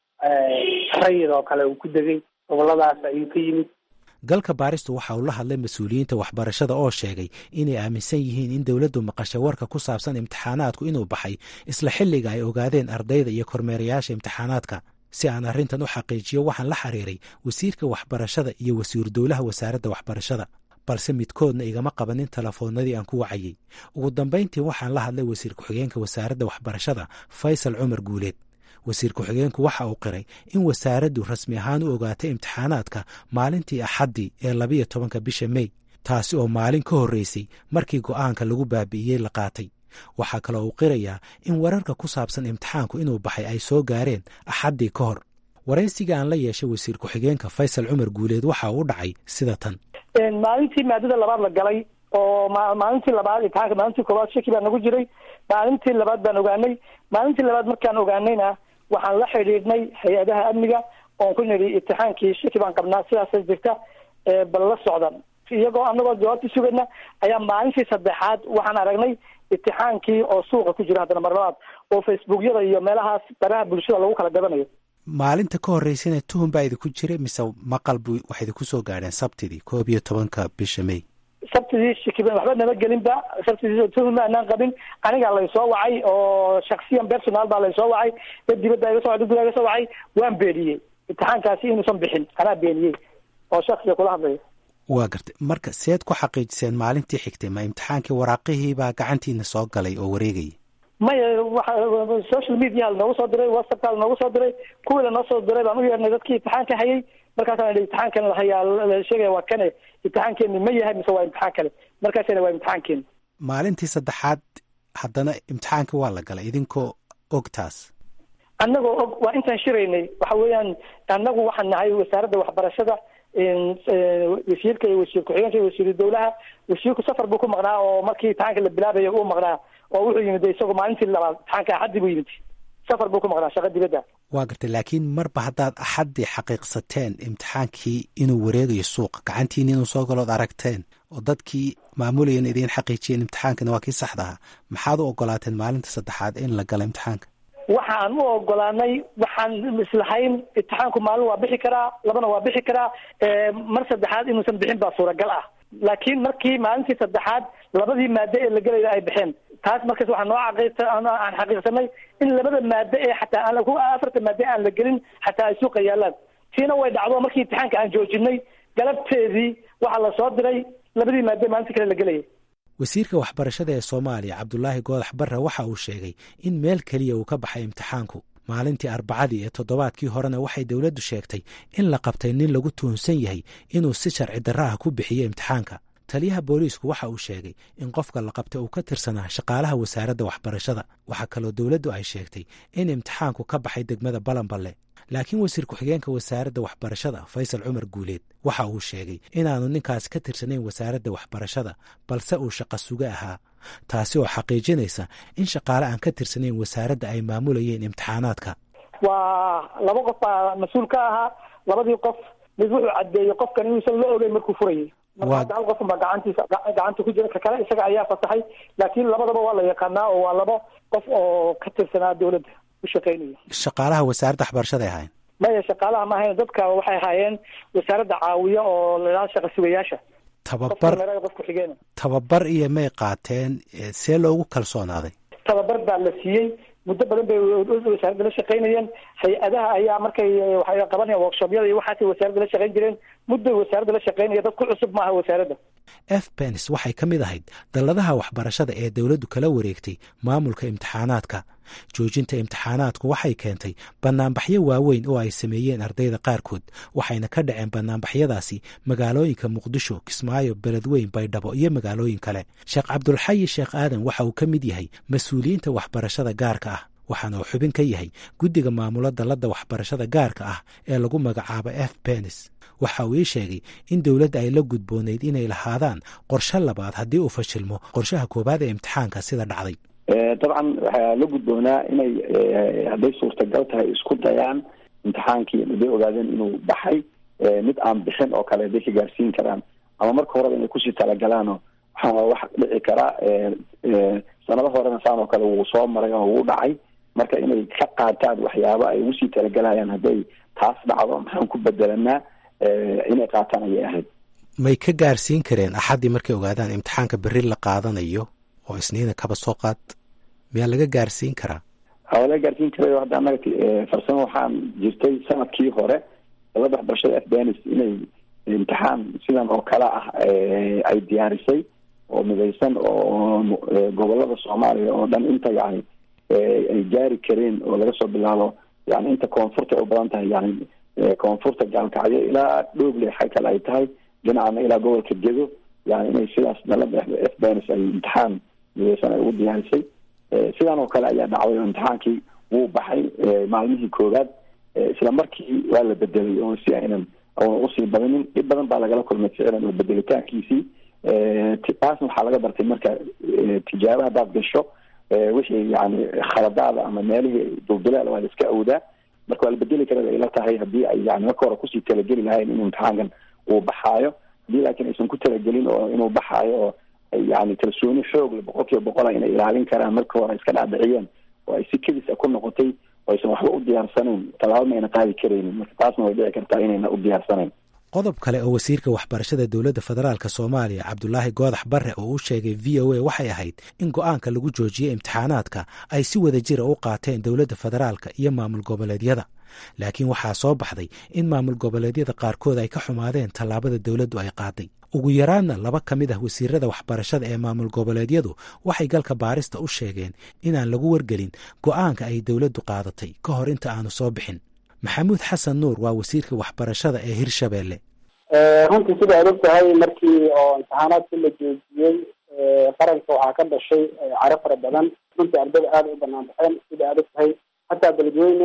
rayid oo kale uu ku degay goboladaas ayuu ka yimid. galka baaristu waxa uu la hadlay mas-uuliyiinta waxbarashada oo sheegay inay aaminsan yihiin in dowladdu maqashay warka ku saabsan imtixaanaadku inuu baxay isla xilliga ay ogaadeen ardayda iyo kormeerayaasha imtixaanaadka. si aan arrintan u xaqiijiyo waxaan la xiriiray wasiirka waxbarashada iyo wasiiru dowlaha wasaaradda waxbarashada balse midkoodna igama qabanin telefoonnadii aan ku wacayey. ugu dambayntii waxaan la hadlay wasiir ku-xigeenka wasaaradda waxbarashada faysal cumar guuleed. wasiir ku-xigeenku waxa uu qiray in wasaaraddu rasmi ahaan u ogaatay imtixaanaadka maalintii axaddii ee labiyo tobanka bisha mey taasi oo maalin ka horreysay markii go'aanka lagu baabi'iyey la qaatay. waxaa kaloo uu qirayaa in wararka ku saabsan imtixaanku inuu baxay ay soo gaareen axaddii ka hor. waraysiga aan la yeeshay wasiir ku-xigeenka faysal cumar guuleed waxa uu dhacay sida tan. maalintii maadada labaad la galay oo maalintii labaad imtixaanka maalintii koowaad shaki baa nagu jiray maalintii labaad baan ogaanay maalintii labaad markaan ogaanayna waxaan la xidhiidhnay hay-adaha amniga oon ku nidhi imtixaankii shaki baan qabnaa sidaasa jirta bal la socdan iyagoo anagoo jawaabtii sugayna ayaa maalintii saddexaad waxaan aragnay imtixaankii oo suuqa ku jira haddana mar labaad oo facebookyada iyo meelahaas baraha bulshada lagu kala gadanayo. maalinta ka horreysana tuhun baa idinku jiray mise maqal bu waxay idinku soo gaadheen sabtidii koob iyo tobanka bisha mey? sabtidii shikiban waxba nama gelinba sabtidii tuhun ma anaan qabin anigaa laysoo wacay oo shaksiyan personal baa laysoo wacay dad dibadda iga soo dad iga soo wacay waan beeniyey imtixaankaasi inuusan bixin anaa beeniyey oo shaksiga kula hadlayo. waa gartay marka seed ku xaqiijiseen maalintii xigtay ma imtixaankii waraaqihii baa gacantiina soo galay oo wareegayay? maya waxa social media noogu soo diray whatsappka noogu soo diray kuwii lanoo soo diray baan u yeernay dadkii imtixaanka hayay markaasaan idhi imtixaankan la hayaa la sheegaya waa kane imtixaankeeni ma yahay mise waa imtixaan kale markaasina waa imtixaankeeni. maalintii saddexaad haddana imtixaankii waa la galay idinkoo og taas? annagoo og waa intaan shiraynay waxa weeyaan annagu waxaan nahay wasaaradda waxbarashada wasiirka iyo wasiir ku-xigeenka iyo wasiiru dowlaha. wasiirku safar buu ku maqnaa oo markii imtixaanka la bilaabayo uu maqnaa oo wuxuu yimid isagoo maalintii labaad imtixaanka axaddii buu yimid safar buu ku maqnaa shaqa dibadda. waa gartay laakiin marba haddaad axaddii xaqiiqsateen imtixaankii inuu wareegayo suuqa gacantiina inuu soo galood aragteen oo dadkii maamulayan idiin xaqiijiyeen imtixaankana waa kii saxda ahaa maxaad u ogolaateen maalinta saddexaad in la galo imtixaanka? waxaan u ogolaanay waxaan islahayn imtixaanku maalin waa bixi karaa labana waa bixi karaa mar saddexaad inuusan bixin baa suuragal ah laakiin markii maalintii saddexaad labadii maado ee la gelaya ay baxeen taas markaas waxaa noo caqiiqta aan xaqiiqsanay in labada maado ee xataa aan afarta maado aan la gelin xataa ay suuqa yaalaan tiina way dhacdo markii imtixaanka aan joojinay galabteedii waxaa la soo diray labadii maado maalintii kale la gelaya. wasiirka waxbarashada ee soomaaliya cabdulaahi goodax barre waxa uu sheegay in meel keliya uu ka baxay imtixaanku. maalintii arbacadii ee toddobaadkii horena waxay dowladdu sheegtay in la qabtay nin lagu tuhunsan yahay inuu si sharci darra ah ku bixiyo imtixaanka. taliyaha booliisku waxa uu sheegay in qofka la qabtay uu ka tirsanaa shaqaalaha wasaaradda waxbarashada. waxaa kaloo dowladdu ay sheegtay in imtixaanku ka baxay degmada balanballe laakiin wasiir ku-xigeenka wasaaradda waxbarashada faysal cumar guuleed waxa uu sheegay inaanu ninkaasi ka tirsanayn wasaaradda waxbarashada balse uu shaqo suga ahaa taasi oo xaqiijinaysa in shaqaale aan ka tirsanayn wasaaradda ay maamulayeen imtixaanaadka. waa laba qof baa mas-uul ka ahaa, labadii qof mid wuxuu caddeeyey qofkan inuusan la ogeyn markuu furayay, marka hal qofun baa gacantiisa gacanta ku jira, ka kale isaga ayaa fasaxay, laakiin labadaba waa la yaqaanaa oo waa labo qof oo ka tirsanaa dowladda u shaqaynaya. shaqaalaha wasaaradda waxbarashada ay ahaayeen? maya, shaqaalaha ma ahayn, dadka waxay ahaayeen wasaaradda caawiya oo la shaqa sugayaasha. tababar tababar iyo may qaateen, see loogu kalsoonaaday? tababar baa la siiyey, muddo badan bay wasaaradda la shaqaynayeen, hay-adaha ayaa markay waxay qabanayaan workshobyada iyo waxaasay wasaaradda la shaqayn jireen, mudday wasaaradda la shaqaynaya, dad ku cusub maaha wasaaradda. f bens waxay ka mid ahayd dalladaha waxbarashada ee dowladdu kala wareegtay maamulka imtixaanaadka. joojinta imtixaanaadku waxay keentay bannaanbaxyo waaweyn oo ay sameeyeen ardayda qaarkood, waxayna ka dhaceen bannaanbaxyadaasi magaalooyinka muqdisho, kismaayo, beledweyn, baydhabo iyo magaalooyin kale. sheekh cabdulxayi sheekh aadan waxa uu ka mid yahay mas-uuliyiinta waxbarashada gaarka ah, waxaana uu xubin ka yahay guddiga maamula dalladda waxbarashada gaarka ah ee lagu magacaabo f bens. waxa uu ii sheegay in dowladda ay la gudboonayd inay lahaadaan qorshe labaad haddii uu fashilmo qorshaha koowaad ee imtixaanka sida dhacday. dabcan waxaa la gudboonaa inay hadday suurtagal tahay isku dayaan imtixaankii haday ogaadeen inuu baxay mid aan bixin oo kale haday ka gaarsiin karaan, ama marka horeba inay kusii talagalaano waxaa wax dhici karaa sanado horena saan oo kale wuu soo maray oo wuu dhacay, marka inay ka qaataan waxyaaba ay ugu sii talagalayaan hadday taas dhacdo maxaan ku bedelanaa inay qaataan ayay ahayd. may ka gaarsiin kareen axaddii markay ogaadaan imtixaanka berri la qaadanayo oo isniina kaba soo qaad, miyaa laga gaarsiin karaa? waa laga gaarsiin karay. hadda anaga farsamo waxaan jirtay sanadkii hore dalada waxbarashada f bens inay imtixaan sidan oo kale ah ay diyaarisay oo midaysan oo gobolada soomaaliya oo dhan inta yani ay gaari kareen oo laga soo bilaabo yani inta koonfurta u badan tahay, yani koonfurta gaalkacyo ilaa dhooble xay kale ay tahay, dhinacana ilaa gobolka gedo, yani inay sidaas dalada f bens ay imtixaan midaysan ay ugu diyaarisay. sidan oo kale ayaa dhacday oo imtixaankii wuu baxay maalmihii koowaad, isla markii waa la bedelay oo si aynan usii badinin. dhib badan baa lagala kulmay ficlan oo bedelitaankiisii. taasna waxaa laga bartay marka tijaabo haddaad gasho wixii yani khaladaada ama meelihii dulduleal waa la iska awdaa, marka waa la bedeli kara ay la tahay haddii ay yani marka hore kusii talageli lahayn inuu imtixaankan uu baxaayo. haddii laakiin aysan ku talagelin oo inuu baxaayo oo yani kalsooni xoog le boqol kiiba boqola inay ilaalin karaan marka hore iska dhacdhiciyeen oo ay si kedis a ku noqotay oo aysan waxba u diyaarsanayn, tallaabo mayna qaadi karaynin, marka taasna way dhici kartaa inayna u diyaarsanayn. qodob kale oo wasiirka waxbarashada dowladda federaalk soomaaliya cabdulaahi goodax barre oo u sheegay v o a waxay ahayd in go-aanka lagu joojiyey imtixaanaadka ay si wada jira u qaateen dowladda federaalka iyo maamul goboleedyada, laakiin waxaa soo baxday in maamul goboleedyada qaarkood ay ka xumaadeen tallaabada dowladdu ay qaaday. ugu yaraadna laba ka mid ah wasiirada waxbarashada ee maamul goboleedyadu waxay galka baarista u sheegeen inaan lagu wargelin go-aanka ay dowladdu qaadatay ka hor inta aanu soo bixin. maxamuud xasan nuur waa wasiirka waxbarashada ee hirshabeelle. runtii sida aad og tahay markii oo imtixaanaadkii la joojiyey qaranka waxaa ka dhashay caro fara badan, runtii ardayda aada u banaan baxeen. sida aad og tahay hataa beledweyne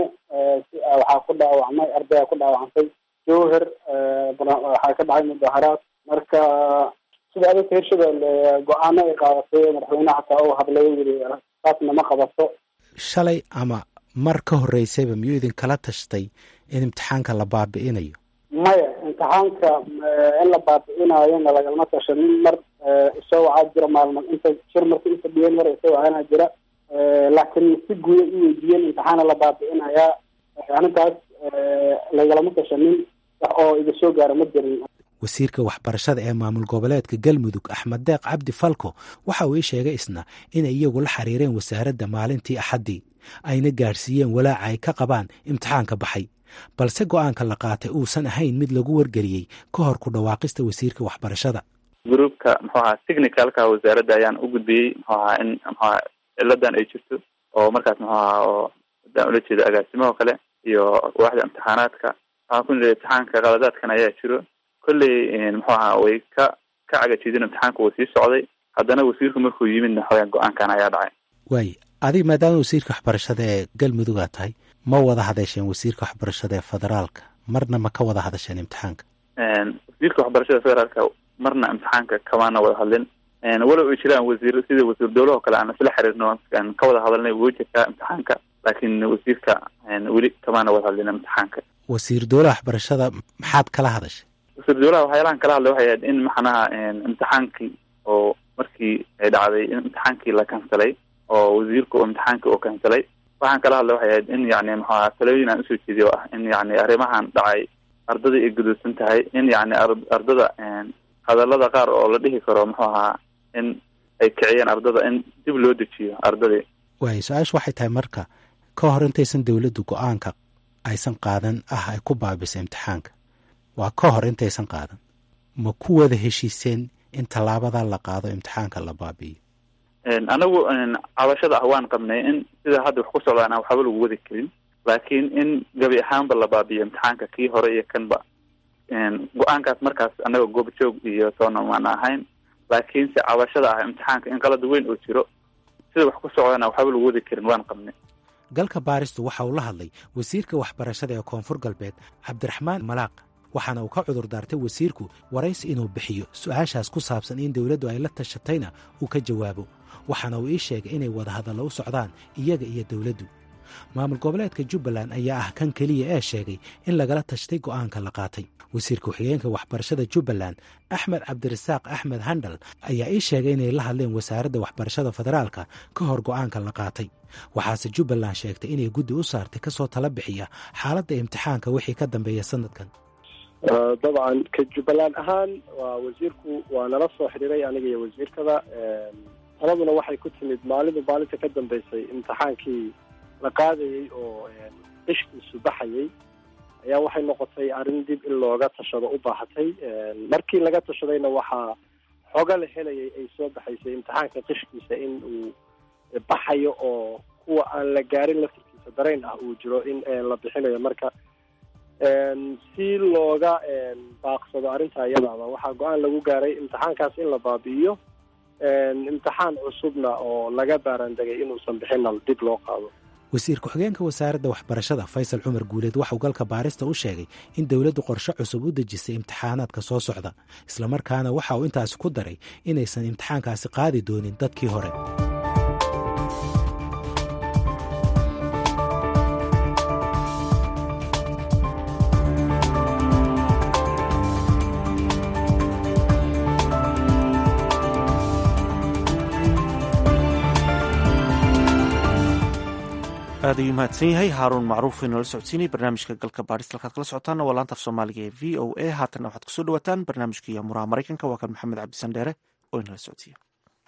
waxaa ku dhaawacmay ardaya ku dhaawacantay, jowher waxaa ka dhacay mudaharaad. marka sida aad og tahay hirshabeelle go-aano ay qaadatay madaxweyneha hataa uu hadlay yiri taasna ma qabato. shalay ama mar ka horeysayba miyuu idin kala tashtay in imtixaanka la baabi'inayo? maya, imtixaanka in la baabi'inayona lagalama tashanin. mar isoo wacaa jira maalmo inta shir marka inta dhiyan mar isoo wacaana jira, laakiin si guuda u weydiiyeen imtixaana la baabi'inayaa, arrintaas lagalama tashanin, wax oo iga soo gaara ma jirin. wasiirka waxbarashada ee maamul goboleedka galmudug axmed deeq cabdi falko waxa uu ii sheegay isna inay iyagu la xiriireen wasaaradda maalintii axaddii ayna gaadhsiiyeen walaaca ay ka qabaan imtixaanka baxay, balse go-aanka la qaatay uusan ahayn mid lagu wargeliyey ka hor ku dhawaaqista wasiirka waxbarashada. gruubka muxuu ahaa technicalka wasaaradda ayaan u gudbiyey muxuu ahaa in muxuu ahaa ciladan ay jirto oo markaas muxuu ahaa oo hadaan ula jeedo agaasimaha kale iyo waaxda imtixaanaadka waxaan ku niri imtixaanka qaladaadkan ayaa jiro. kolley muxuu ahaa way ka ka cagajiideen imtixaanka uu sii socday, haddana wasiirku markuu yimidna xoogaa go-aankan ayaa dhacay. waay adiga maadaama wasiirka waxbarashada ee galmudug aad tahay, ma wada hadasheen wasiirka waxbarashada ee federaalka marna ma ka wada hadasheen imtixaanka wasiirka waxbarashada federaalka marna imtixaanka kamaana wada hadlin walow ay jiraan wasiir sida wasiir dowlaha kale aan isla xiriirno aan ka wada hadalnay wuu jirtaa imtixaanka laakiin wasiirka weli kamaana wada hadlin imtixaanka wasiir dowlaha waxbarashada maxaad kala hadashay wasiir dowlaha waxyaalahan kala hadlay waxay ahayd in maxanaha imtixaankii oo markii ay dhacday in imtixaankii la kansalay oo wasiirka oo imtixaankii oo kansalay waxaan kala hadlay waxay ahayd in yani maxaa talooyin aan usoo jeediyo ah in yani arrimahan dhacay ardada ay gudubsan tahay in yani ardada hadalada qaar oo la dhihi karo muxuu ahaa in ay kiciyeen ardada in dib loo dejiyo ardadii waayo su-aashu waxay tahay marka ka hor intaysan dowladdu go-aanka aysan qaadan ah ay ku baabisa imtixaanka waa ka hor intaysan qaadan ma ku wada heshiiseen in tallaabadaa la qaado imtixaanka la baabi'iyo anagu cabashada ah waan qabnay in sida hadda wax ku socdaan aan waxba lagu wadi karin laakiin in gabi ahaanba la baabiyo imtixaanka kii hore iyo kanba go-aankaas markaas anaga goobjoog iyo toona maan ahayn laakiin se cabashada ah imtixaanka in qalad weyn oo jiro sida wax ku socdaan aan waxba lagu wadi karin waan qabnay galka baaristu waxa uu la hadlay wasiirka waxbarashada ee koonfur galbeed cabdiraxmaan malaaq waxaana uu ka cudur daartay wasiirku waraysi inuu bixiyo su-aashaas ku saabsan in dowladdu ay la tashatayna uu ka jawaabo waxaana uu ii sheegay inay wadahadallo u socdaan iyaga iyo dowladdu maamul goboleedka jubbaland ayaa ah kan keliya ee sheegay in lagala tashtay go'aanka la qaatay wasiirka ku-xigeenka waxbarashada jubbaland axmed cabdirasaaq axmed handal ayaa ii sheegay inay la hadleen wasaaradda waxbarashada federaalka ka hor go'aanka la qaatay waxaase jubbaland sheegtay inay guddi u saartay kasoo tala bixiya xaaladda imtixaanka wixii ka dambeeya sanadkan dabcan ka jubbaland ahaan waa wasiirku waa nala soo xidhiiray aniga iyo wasiirkada taladuna waxay ku timid maalinba maalinta ka dambeysay imtixaankii la qaadayey oo qishkiisu baxayay ayaa waxay noqotay arrin dib in looga tashado u baahatay markii laga tashadayna waxaa xooga la helayay ay soo baxaysay imtixaanka qishkiisa in uu baxayo oo kuwa aan la gaarin laftirkiisa darayn ah uu jiro in la bixinayo marka si looga baaqsado arrinta iyadaaba waxaa go-aan lagu gaaray imtixaankaas in la baabi'iyo imtixaan cusubna oo laga baaraandegay inuusan bixinna dib loo qaado wasiir ku-xigeenka wasaaradda waxbarashada faysal cumar guuleed waxauu galka baarista u sheegay in dowladdu qorshe cusub u dejisay imtixaanaadka soo socda islamarkaana waxa uu intaasi ku daray inaysan imtixaankaasi qaadi doonin dadkii hore aad ayuu mahadsan yahay haaruun macruuf inoola socodsiinay barnaamijka galka baarista halkaad kala socotaana waa laanta af soomaaliga ee v o a haatanna waxaad kusoo dhawaataan barnaamijkii amuraha maraykanka waa kan maxamed cabdisan dheere oo inala socodsiiya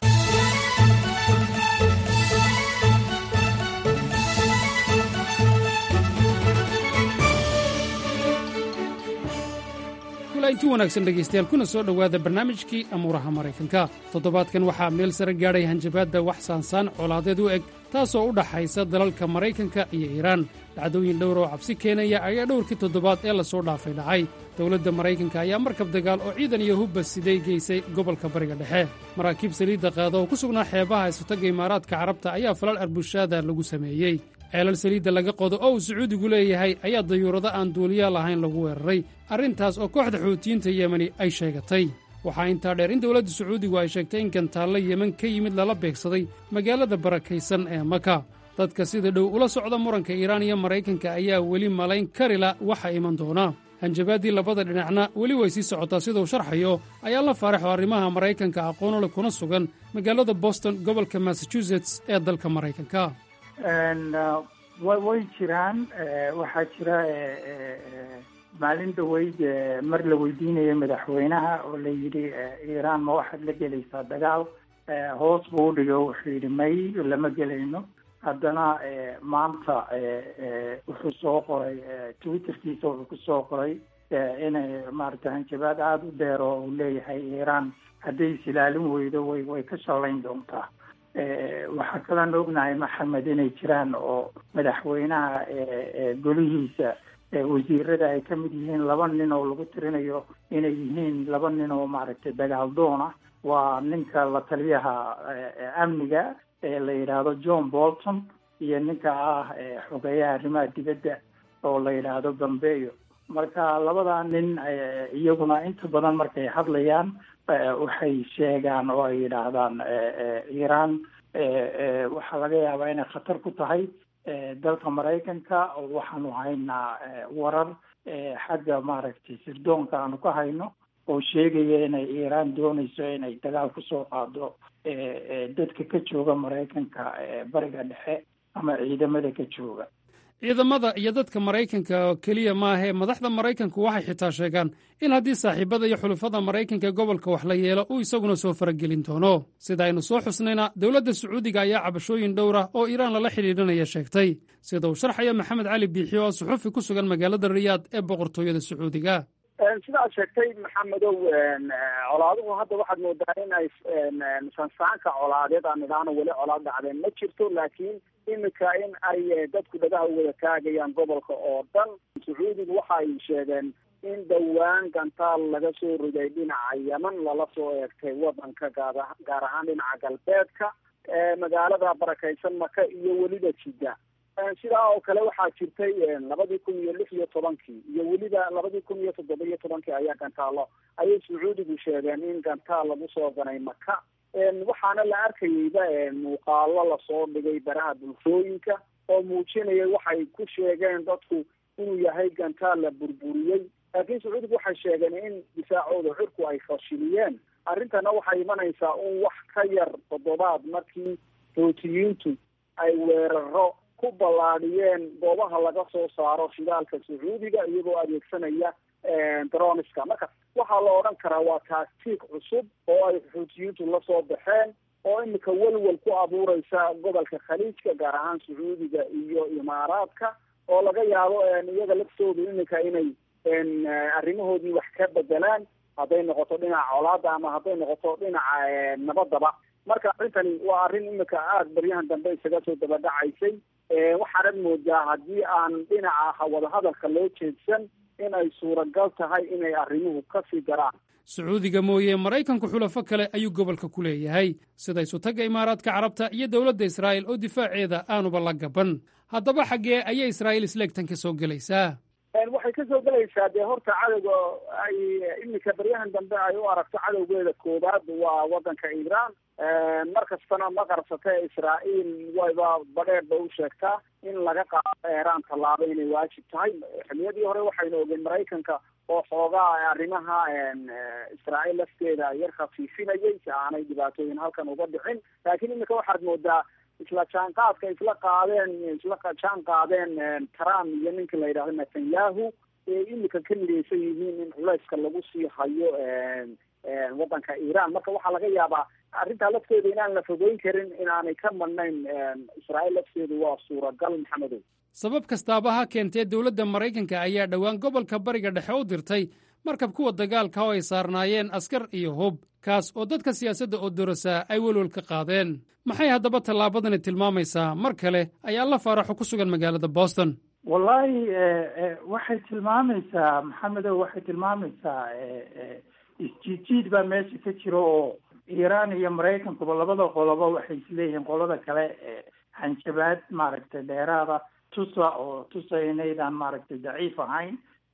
inti wanaagsan dhegaystayaal kuna soo dhowaada barnaamijkii amuuraha maraykanka toddobaadkan waxaa meel sare gaadhay hanjabaadda wax saansaan colaadeed u eg taasoo u dhaxaysa dalalka maraykanka iyo iiraan dhacdooyin dhowr oo cabsi keenaya ayaa dhowrkii toddobaad ee lasoo dhaafay dhacay dowladda maraykanka ayaa markab dagaal oo ciidan iyo hubba siday geysay gobolka bariga dhexe maraakiib saliidda qaada oo ku sugnaa xeebaha isutagga imaaraadka carabta ayaa falal arbushaada lagu sameeyey ceelal saliidda laga qodo oo uu sacuudigu leeyahay ayaa dayuurado aan duuliya lahayn lagu weeraray arrintaas oo kooxda xuutiyiinta yemeni ay sheegatay waxaa intaa dheer in dowladda sacuudigu ay sheegtay in gantaallo yemen ka yimid lala beegsaday magaalada barakaysan ee maka dadka sida dhow ula socda muranka iiraan iyo maraykanka ayaa weli malayn karila waxa iman doona hanjabaaddii labada dhinacna weli way sii socotaa siduu sharxayo ayaa la faaraxo arrimaha maraykanka aqoonole kuna sugan magaalada boston gobolka massachusetts ee dalka maraykanka way jiraan waxaa jira maalin dhaweyd mar la weydiinaya madaxweynaha oo la yidhi iiraan ma waxaad la gelaysaa dagaal hoos buu u dhigay wuxuu yidhi may lama gelayno haddana maanta wuxuu soo qoray twitterkiisa wuxuu ku soo qoray inay maaragtay hanjabaad aada u dheer oo uu leeyahay iiraan hadday is ilaalin weydo way way ka shallayn doontaa waxaa kaloon ognahay maxamed inay jiraan oo madaxweynaha golihiisa wasiirada ay ka mid yihiin laba nin oo lagu tirinayo inay yihiin laba nin oo maaragtay dagaal doon ah waa ninka la taliyaha amniga ee la yidhaahdo john bolton iyo ninka ah xogeeyaha arrimaha dibadda oo la yidhaahdo Pompeo. Marka labadaa nin iyaguna inta badan markay hadlayaan waxay sheegaan oo ay yidhaahdaan Iiraan waxaa laga yaabaa inay khatar ku tahay dalka Maraykanka. Waxaanu haynaa warar xagga maaragtay sirdoonka aanu ka hayno oo sheegaya inay Iiraan doonayso inay dagaal kusoo qaado dadka ka jooga Maraykanka bariga dhexe ama ciidamada ka jooga. ciidamada iyo dadka Maraykanka keliya maahe madaxda Maraykanku waxay xitaa sheegaan in haddii saaxiibada iyo xulafada Maraykanka gobolka wax la yeelo uu isaguna soo faragelin doono. sida aynu soo xusnayna dowladda Sacuudiga ayaa cabashooyin dhowra oo Iiraan lala xidhiidhanaya sheegtay, sida uu sharxaya Maxamed Cali Biixi oo suxufi ku sugan magaalada Riyaad ee boqortooyada Sacuudiga. sidaad sheegtay maxamedow, colaaduhu hadda waxaad moodaa in ay sansaanka colaadeed aan idhaahno weli colaad dhacdeen ma jirto, laakiin imika in ay dadku dhagaha wada taagayaan gobolka oo dhan. sacuudigu waxa ay sheegeen in dhowaan gantaal laga soo riday dhinaca Yemen lala soo eegtay wadanka gaar ahaan dhinaca galbeedka magaalada barakaysan Maka iyo weliba Jidda. sidaa oo kale waxaa jirtay labadii kun iyo lix iyo tobankii iyo weliba labadii kun iyo toddoba iyo tobankii ayaa gantaalo ayay sacuudigu sheegeen in gantaal lagu soo ganay Maka. waxaana la arkayeyba muuqaalo lasoo dhigay baraha bulshooyinka oo muujinaya waxay ku sheegeen dadku inuu yahay gantaal la burburiyey, laakiin sacuudigu waxay sheegeen in difaacooda xurku ay fashiliyeen. arrintana waxay imanaysaa un wax ka yar toddobaad markii hootiyiintu ay weeraro ku ballaadhiyeen goobaha laga soo saaro shidaalka sacuudiga iyagoo adeegsanaya droniska. marka waxaa la odhan karaa waa taaktiik cusub oo ay xuutiyiintu la soo baxeen oo imika welwel ku abuureysa gobolka khaliijka gaar ahaan sacuudiga iyo imaaraadka, oo laga yaabo iyaga laftooda imika inay arrimahoodii wax ka bedelaan hadday noqoto dhinaca colaada ama hadday noqoto dhinaca nabadaba. marka arrintani waa arrin imika aada baryahan dambe isaga soo dabadhacaysay. waxaanad moodaa haddii aan dhinaca wadahadalka loo jeedsan in ay suuragal tahay inay arrimuhu kasii garaan. sacuudiga mooye Maraykanku xulafo kale ayuu gobolka ku leeyahay, sida isutagga Imaaraadka Carabta iyo dowladda Israa'iil oo difaaceeda aanuba la gaban. haddaba xaggee ayay Israa'iil isleegtan ka soo gelaysaa? waxay ka soo gelaysaa dee horta cadowga ay imika baryahan dambe ay u aragto cadowgeeda koowaad waa wadanka Iiraan. mar kastana ma qarsatee Israa'iil wayba badheer ba u sheegtaa in laga qaado Iiraan tallaabo inay waajib tahay. xilliyadii hore waxaynu ogeen Maraykanka oo xoogaa arrimaha Israa'iil lafteeda yar khafiifinayay si aanay dhibaatooyin halkan uga dhicin, laakiin imika waxaad moodaa isla jaanqaadka isla qaadeen isla jaan qaadeen Trump iyo ninka la yidhaahdo Netanyahu ee imika ka midaysan yihiin in culayska lagu sii hayo wadanka Iiraan. marka waxaa laga yaabaa arrintaa lafteeda inaan la fogeyn karin inaanay ka madnayn Israa'iil lafteedu waa suuragal. maxamedow, sabab kastaaba ha keentee dowladda Maraykanka ayaa dhowaan gobolka bariga dhexe u dirtay markab kuwa dagaalka oo ay saarnaayeen askar iyo hub, kaas oo dadka siyaasadda oo dorosaa ay welwel ka qaadeen. maxay haddaba tallaabadani tilmaamaysaa? mar kale ayaa la faaraxo ku sugan magaalada Boston. wallahi waxay tilmaamaysaa maxamedow waxay tilmaamaysaa isjiidjiid baa meesha ka jiro oo Iiraan iyo Maraykankuba labada qoloba waxay isleeyihiin qolada kale hanjabaad maaragtay dheeraada tusa oo tusa inaydaan maaragtay daciif ahayn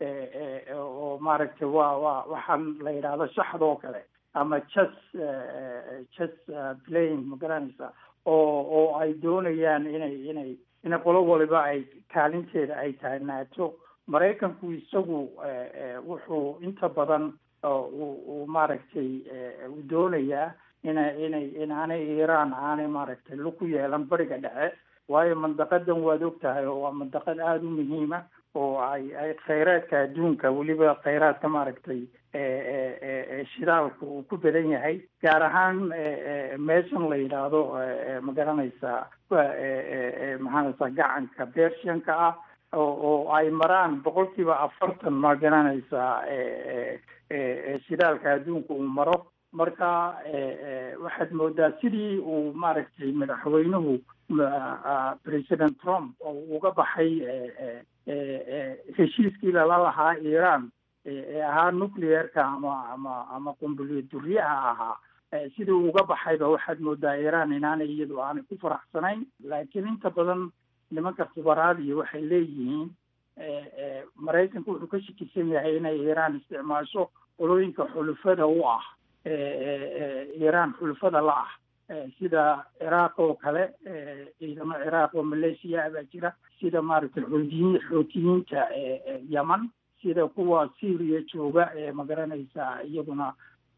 oo maaragtay waa waa waxaan la yidhaahdo shaxda oo kale ama chess chess playing ma garanaysa oo oo ay doonayaan inay inay inay qolo waliba ay kaalinteeda ay tahay naato. Maraykanku isagu wuxuu inta badan uu maaragtay uu doonayaa ina inay inaanay Iiraan aanay maaragtay lagu yeelan bariga dhexe, waayo mandaqadan waad ogtahay oo waa mandaqad aada u muhiima oo ay ay khayraadka adduunka weliba khayraadka maaragtay shidaalka uu ku badan yahay, gaar ahaan meeshan la yidhaahdo ma garanaysaa maxaanaysaa gacanka Persianka ah oo ay maraan boqolkiiba afartan ma garanaysaa shidaalka adduunka uu maro. marka waxaad moodaa sidii uu maaragtay madaxweynuhu president Trump oo uga baxay heshiiskii lala lahaa Iiraan ee ahaa nuclearka ama ama ama qunbuliyad duryaha ahaa sidii uga baxayba waxaad moodaa iiraan inaanay iyadu aanay ku faraxsanayn. laakiin inta badan nimanka khubaraadiyo waxay leeyihiin maraykanku wuxuu ka shakisan yahay inay iiraan isticmaasho qolooyinka xulufada u ah iiraan xulufada la ah sida ciraaq oo kale, ciidamo ciraaq oo maleeshiya baa jira, sida maaragtay xoutiyiin xootiyiinta yemen, sida kuwa syria jooga ee magaranaysa iyaduna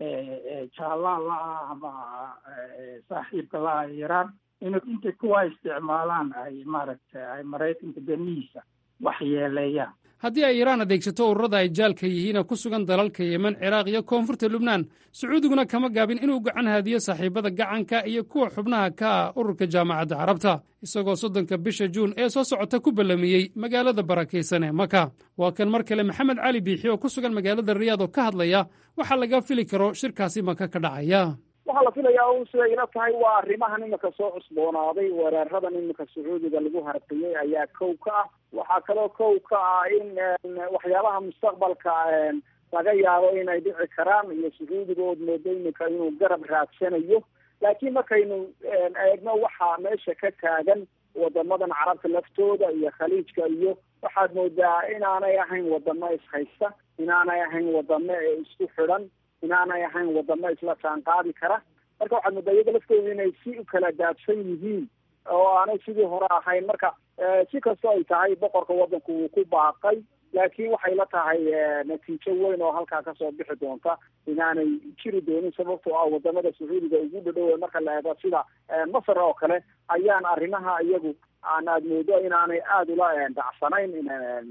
jaalaa la-ah ama saaxiibka la-ah iiraan, in intay kuwa isticmaalaan ay maaragtay ay maraykanka danihiisa wax yeeleeyaan. haddii ay iiraan adeegsato ururada ay jaalka yihiin ku sugan dalalka yemen, ciraaq iyo koonfurta lubnaan, sacuudiguna kama gaabin inuu gacan haadiyo saaxiibada gacanka iyo kuwa xubnaha ka ah ururka jaamacadda carabta, isagoo soddonka bisha juun ee soo socota ku ballamiyey magaalada barakaysan ee maka. waa kan mar kale maxamed cali biixi oo ku sugan magaalada riyaad oo ka hadlaya waxa laga fili karo shirkaasi maka ka dhacaya. waxaa la filayaa un siday ila tahay waa arrimahan imika soo cusboonaaday, weeraradan imika sacuudiga lagu harqiyey ayaa kow ka ah. waxaa kaloo kow ka ah in waxyaabaha mustaqbalka laga yaabo inay dhici karaan, iyo sacuudiga ood moodo imika inuu garab raadsanayo. laakiin markaynu eegno waxaa meesha ka taagan wadamadan carabta laftooda iyo khaliijka, iyo waxaad moodaa inaanay ahayn wadamo ishaysta, inaanay ahayn wadamo isku xidhan, inaanay ahayn wadamo isla jaanqaadi kara. marka waxaad moodaa iyaga laftooda inay si u kala daadsan yihiin oo aanay sidii hore ahayn. marka si kastoo ay tahay boqorka wadanku wuu ku baaqay, laakiin waxay la tahay natiijo weyn oo halkaa kasoo bixi doonta inaanay jiri doonin, sababtoo ah wadamada sacuudiga ugu dhadhow marka la eego sida masar oo kale ayaan arrimaha iyagu aan aad moodo inaanay aada ula dhacsanayn in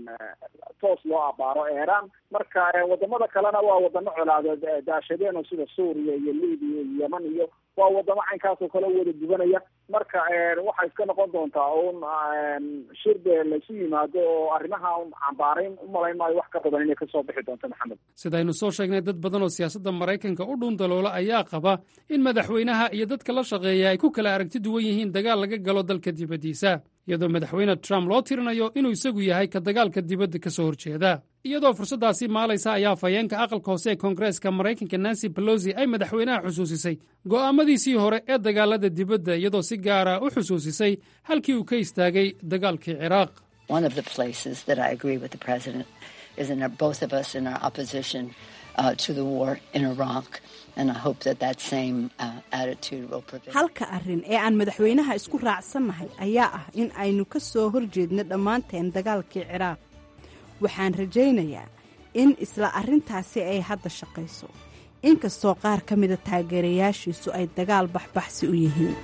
toos loo abaaro iiraan. marka wadamada kalena waa wadamo colaadood daashadeen oo sida suuriya iyo libiya iyo yemen iyo waa wadamo caynkaasoo kale wada gubanaya. marka waxay iska noqon doontaa un shirbe laysu yimaado oo arrimaha un cambaarayn umalayn maayo wax ka badan inay kasoo bixi doonto. maxamed, sidaynu soo sheegnay, dad badan oo siyaasadda maraykanka u dhuundaloola ayaa qaba in madaxweynaha iyo dadka la shaqeeya ay ku kala aragti duwan yihiin dagaal laga galo dalka dibaddiisa, iyadoo madaxweyne trump loo tirinayo inuu isagu yahay ka dagaalka dibadda ka soo horjeeda. iyadoo fursaddaasi maalaysa ayaa fayeenka aqalka hoose ee koongareeska maraykanka nancy pelosi ay madaxweynaha xusuusisay go'aamadiisii hore ee dagaalada dibadda, iyadoo si gaara u xusuusisay halkii uu ka istaagay dagaalkii ciraaq. halka arrin ee aan madaxweynaha isku raacsannahay ayaa ah in aynu ka soo horjeedno dhammaanteen dagaalkii ciraaq. waxaan rajaynayaa in isla arrintaasi ay hadda shaqayso, inkastoo qaar ka mida taageerayaashiisu ay dagaal baxbaxsi u yihiin.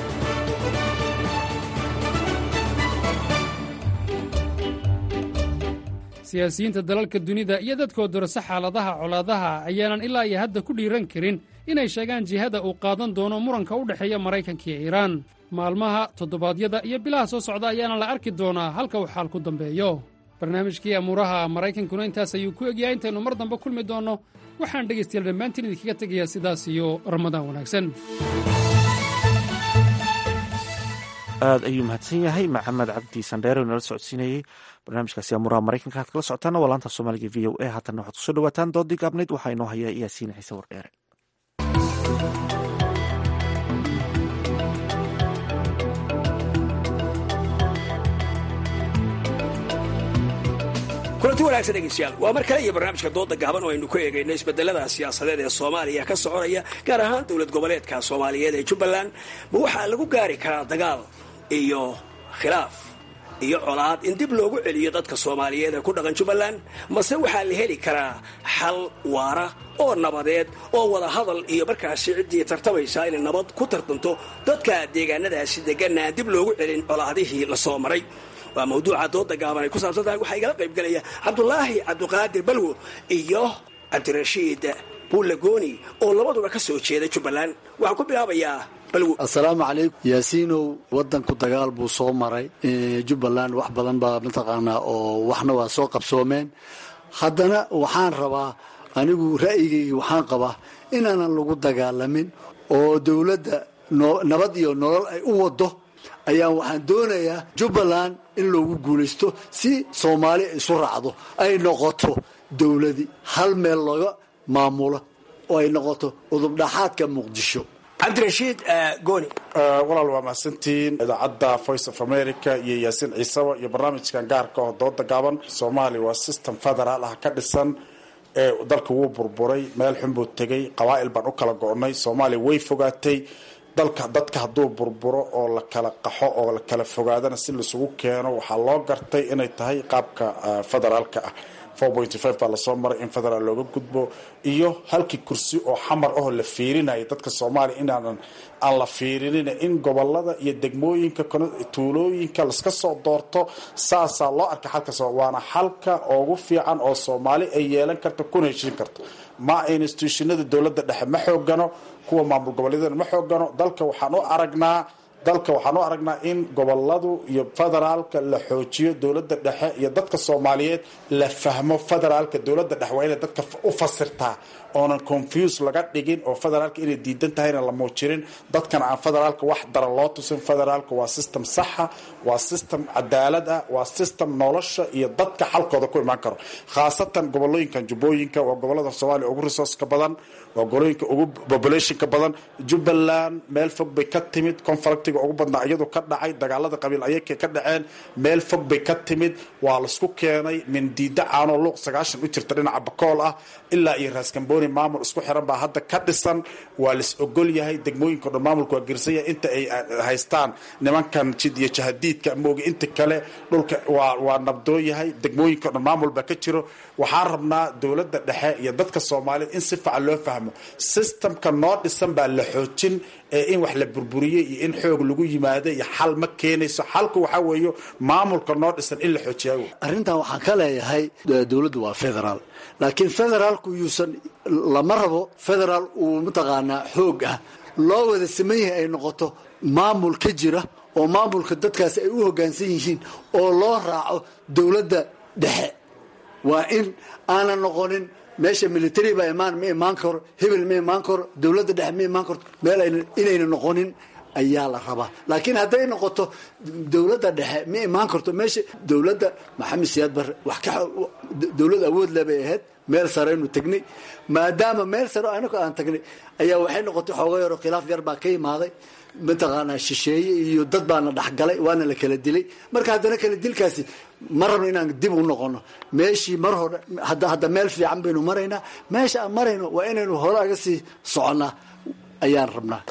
siyaasiyiinta dalalka dunida iyo dadkoo dorasa xaaladaha colaadaha ayaanan ilaa iyo hadda ku dhiiran karin inay sheegaan jihada uu qaadan doono muranka u dhexeeya maraykanka iyo iiraan. maalmaha, toddobaadyada iyo bilaha soo socda ayaana la arki doonaa halka uu xaal ku dambeeyo. barnaamijkii amuuraha maraykankuna intaas ayuu ku egyahay. intaynu mar dambe kulmi doonno, waxaan dhegaystayaal dhammaantiin idinkaga tegayaa sidaas iyo ramadaan wanaagsan. aad ayuu mahadsan yahay maxamed cabdi sandheere oo nala socodsiinayey barnaamijkaasi amuuraha maraykanka. had kala socotaana waa laanta soomaaliga v o a. haatanna waxaad kusoo dhawaataan doodii gaabnayd. waxaa inoo haya yaasiin ciise wardheere. kulanti wanaagsan dhegeystayaal, waa mar kale iyo barnaamijka dooda gaaban oo aynu ku eegayno isbedelada siyaasadeed ee soomaaliya ka soconaya, gaar ahaan dowlad goboleedka soomaaliyeed ee jubbaland. ma waxaa lagu gaari karaa dagaal iyo khilaaf iyo colaad in dib loogu celiyo dadka soomaaliyeed ee ku dhaqan jubbaland, mase waxaa la heli karaa xal waara oo nabadeed oo wada hadal iyo markaasi ciddii tartamaysa inay nabad ku tartanto dadka deegaanadaasi deganna dib loogu celin colaadihii la soo maray? waa mawduuca dooda gaaban ay ku saabsan tahay. waxaa igala qayb gelaya cabdulaahi cabdiqaadir balwo iyo cabdirashiid buulagooni oo labaduba ka soo jeeda jubbaland. waxaan ku bilaabayaa balwo. assalaamu calaykum. yaasiinow, wadanku dagaal buu soo maray jubbaland, wax badan baa mataqaanaa oo waxna waa soo qabsoomeen. haddana waxaan rabaa anigu ra'yigayga waxaan qabaa inaanan lagu dagaalamin oo dowladda nabad iyo nolol ay u wado ayaan waxaan doonayaa jubbaland in loogu guulaysto si soomaali isu raacdo ay noqoto dowladii hal meel looga maamulo oo ay noqoto udubdhaxaadka muqdisho. cabdirashiid gooni walaal waa mahadsantihiin idaacadda voice of america iyo yaasiin ciisaba iyo barnaamijkan gaarka oo dooda gaaban. soomaaliya waa system federaal ah ka dhisan ee dalka wuu burburay, meel xun buu tegay, qabaa'il baan u kala go'nay, soomaaliya way fogaatay. dalka dadka hadduu burburo oo la kala qaxo oo la kala fogaadana si laisugu keeno waxaa loo gartay inay tahay qaabka federaalka ah. four point five baa lasoo maray in federaal looga gudbo, iyo halkii kursi oo xamar ahoo la fiirinaya dadka soomaaliya inaanan aan la fiirinin in gobolada iyo degmooyinka tuulooyinka laska soo doorto. saasaa loo arkay xalka, waana xalka ugu fiican oo soomaali ay yeelan karto kuna heshiin karto. ma institutionada dowladda dhexe ma xoogano, kuwa maamul goboleedyada ma xoogano. dalka waxaan u aragnaa dalka waxaan u aragnaa in goboladu iyo federaalka la xoojiyo, dowladda dhexe iyo dadka soomaaliyeed la fahmo federaalka. dowladda dhexe waa inay dadka u fasirtaa, oonan confuse laga dhigin, oo federaalka inay diidan tahayna la muujinin, dadkana aan federaalka wax daran loo tusin. federaalka waa system saxa, waa system cadaalad ah, waa system nolosha iyo dadka xalkooda ku imaan karo. khaasatan gobolooyinkan jubbooyinka waa gobolada soomaaliya ugu resourceka badan, waa gobolooyinka ugu populationka badan. jubbaland meel fog bay ka timid, conflictiga ugu badnaa iyadu ka dhacay, dagaalada qabiil ayakay ka dhaceen, meel fog bay ka timid. waa laisku keenay min diida caanoo luuq sagaashan u jirta dhinaca bakool ah ilaa iyo raaskambooni maamul isku xiran baa hadda ka dhisan. waa lais ogol yahay, degmooyinka o dhan maamulka waa gersan yahay. inta ay haystaan nimankan jid iyo jahadiidka mooga, inta kale dhulka waa waa nabdoon yahay. degmooyinka o dhan maamul baa ka jiro. waxaan rabnaa dowladda dhexe iyo dadka soomaaliyeed in si fiican loo fahmo systemka noo dhisan baa la xoojin, ee in wax la burburiyey iyo in xoog lagu yimaado iyo xal ma keenayso. xalku waxaa weeye maamulka noo dhisan in la xoojiya. arrintan waxaan ka leeyahay dowladdu waa federaal, laakiin federaalku yuusan lama rabo federaal uu mataqaanaa xoog ah loo wada siman yahay ay noqoto maamul ka jira oo maamulka dadkaasi ay u hoggaansan yihiin oo loo raaco dowladda dhexe. waa in aanan noqonin meesha military baa imaan ma imaan karo, hebel ma imaan karo, dowladda dhexe ma imaan karto, meel inayna noqonin ayaa la rabaa. laakiin hadday noqoto dowladda dhexe ma imaan karto meesha dowladda maxamed siyaad barre wax ka dowlad awood le bay ahayd, meel sareynu tagnay. maadaama meel sare anagu aan tagnay ayaa waxay noqotay xooga yaro khilaaf yar baa ka imaaday, mataqaanaa shisheeye iyo dad baana dhexgalay, waana la kala dilay. marka haddana kala dilkaasi ma rabno inaan dib u noqono meeshii mar hore. hadda meel fiican baynu maraynaa, meesha aan marayno waa inaynu hore aga sii soconnaa ayaan rabnaa.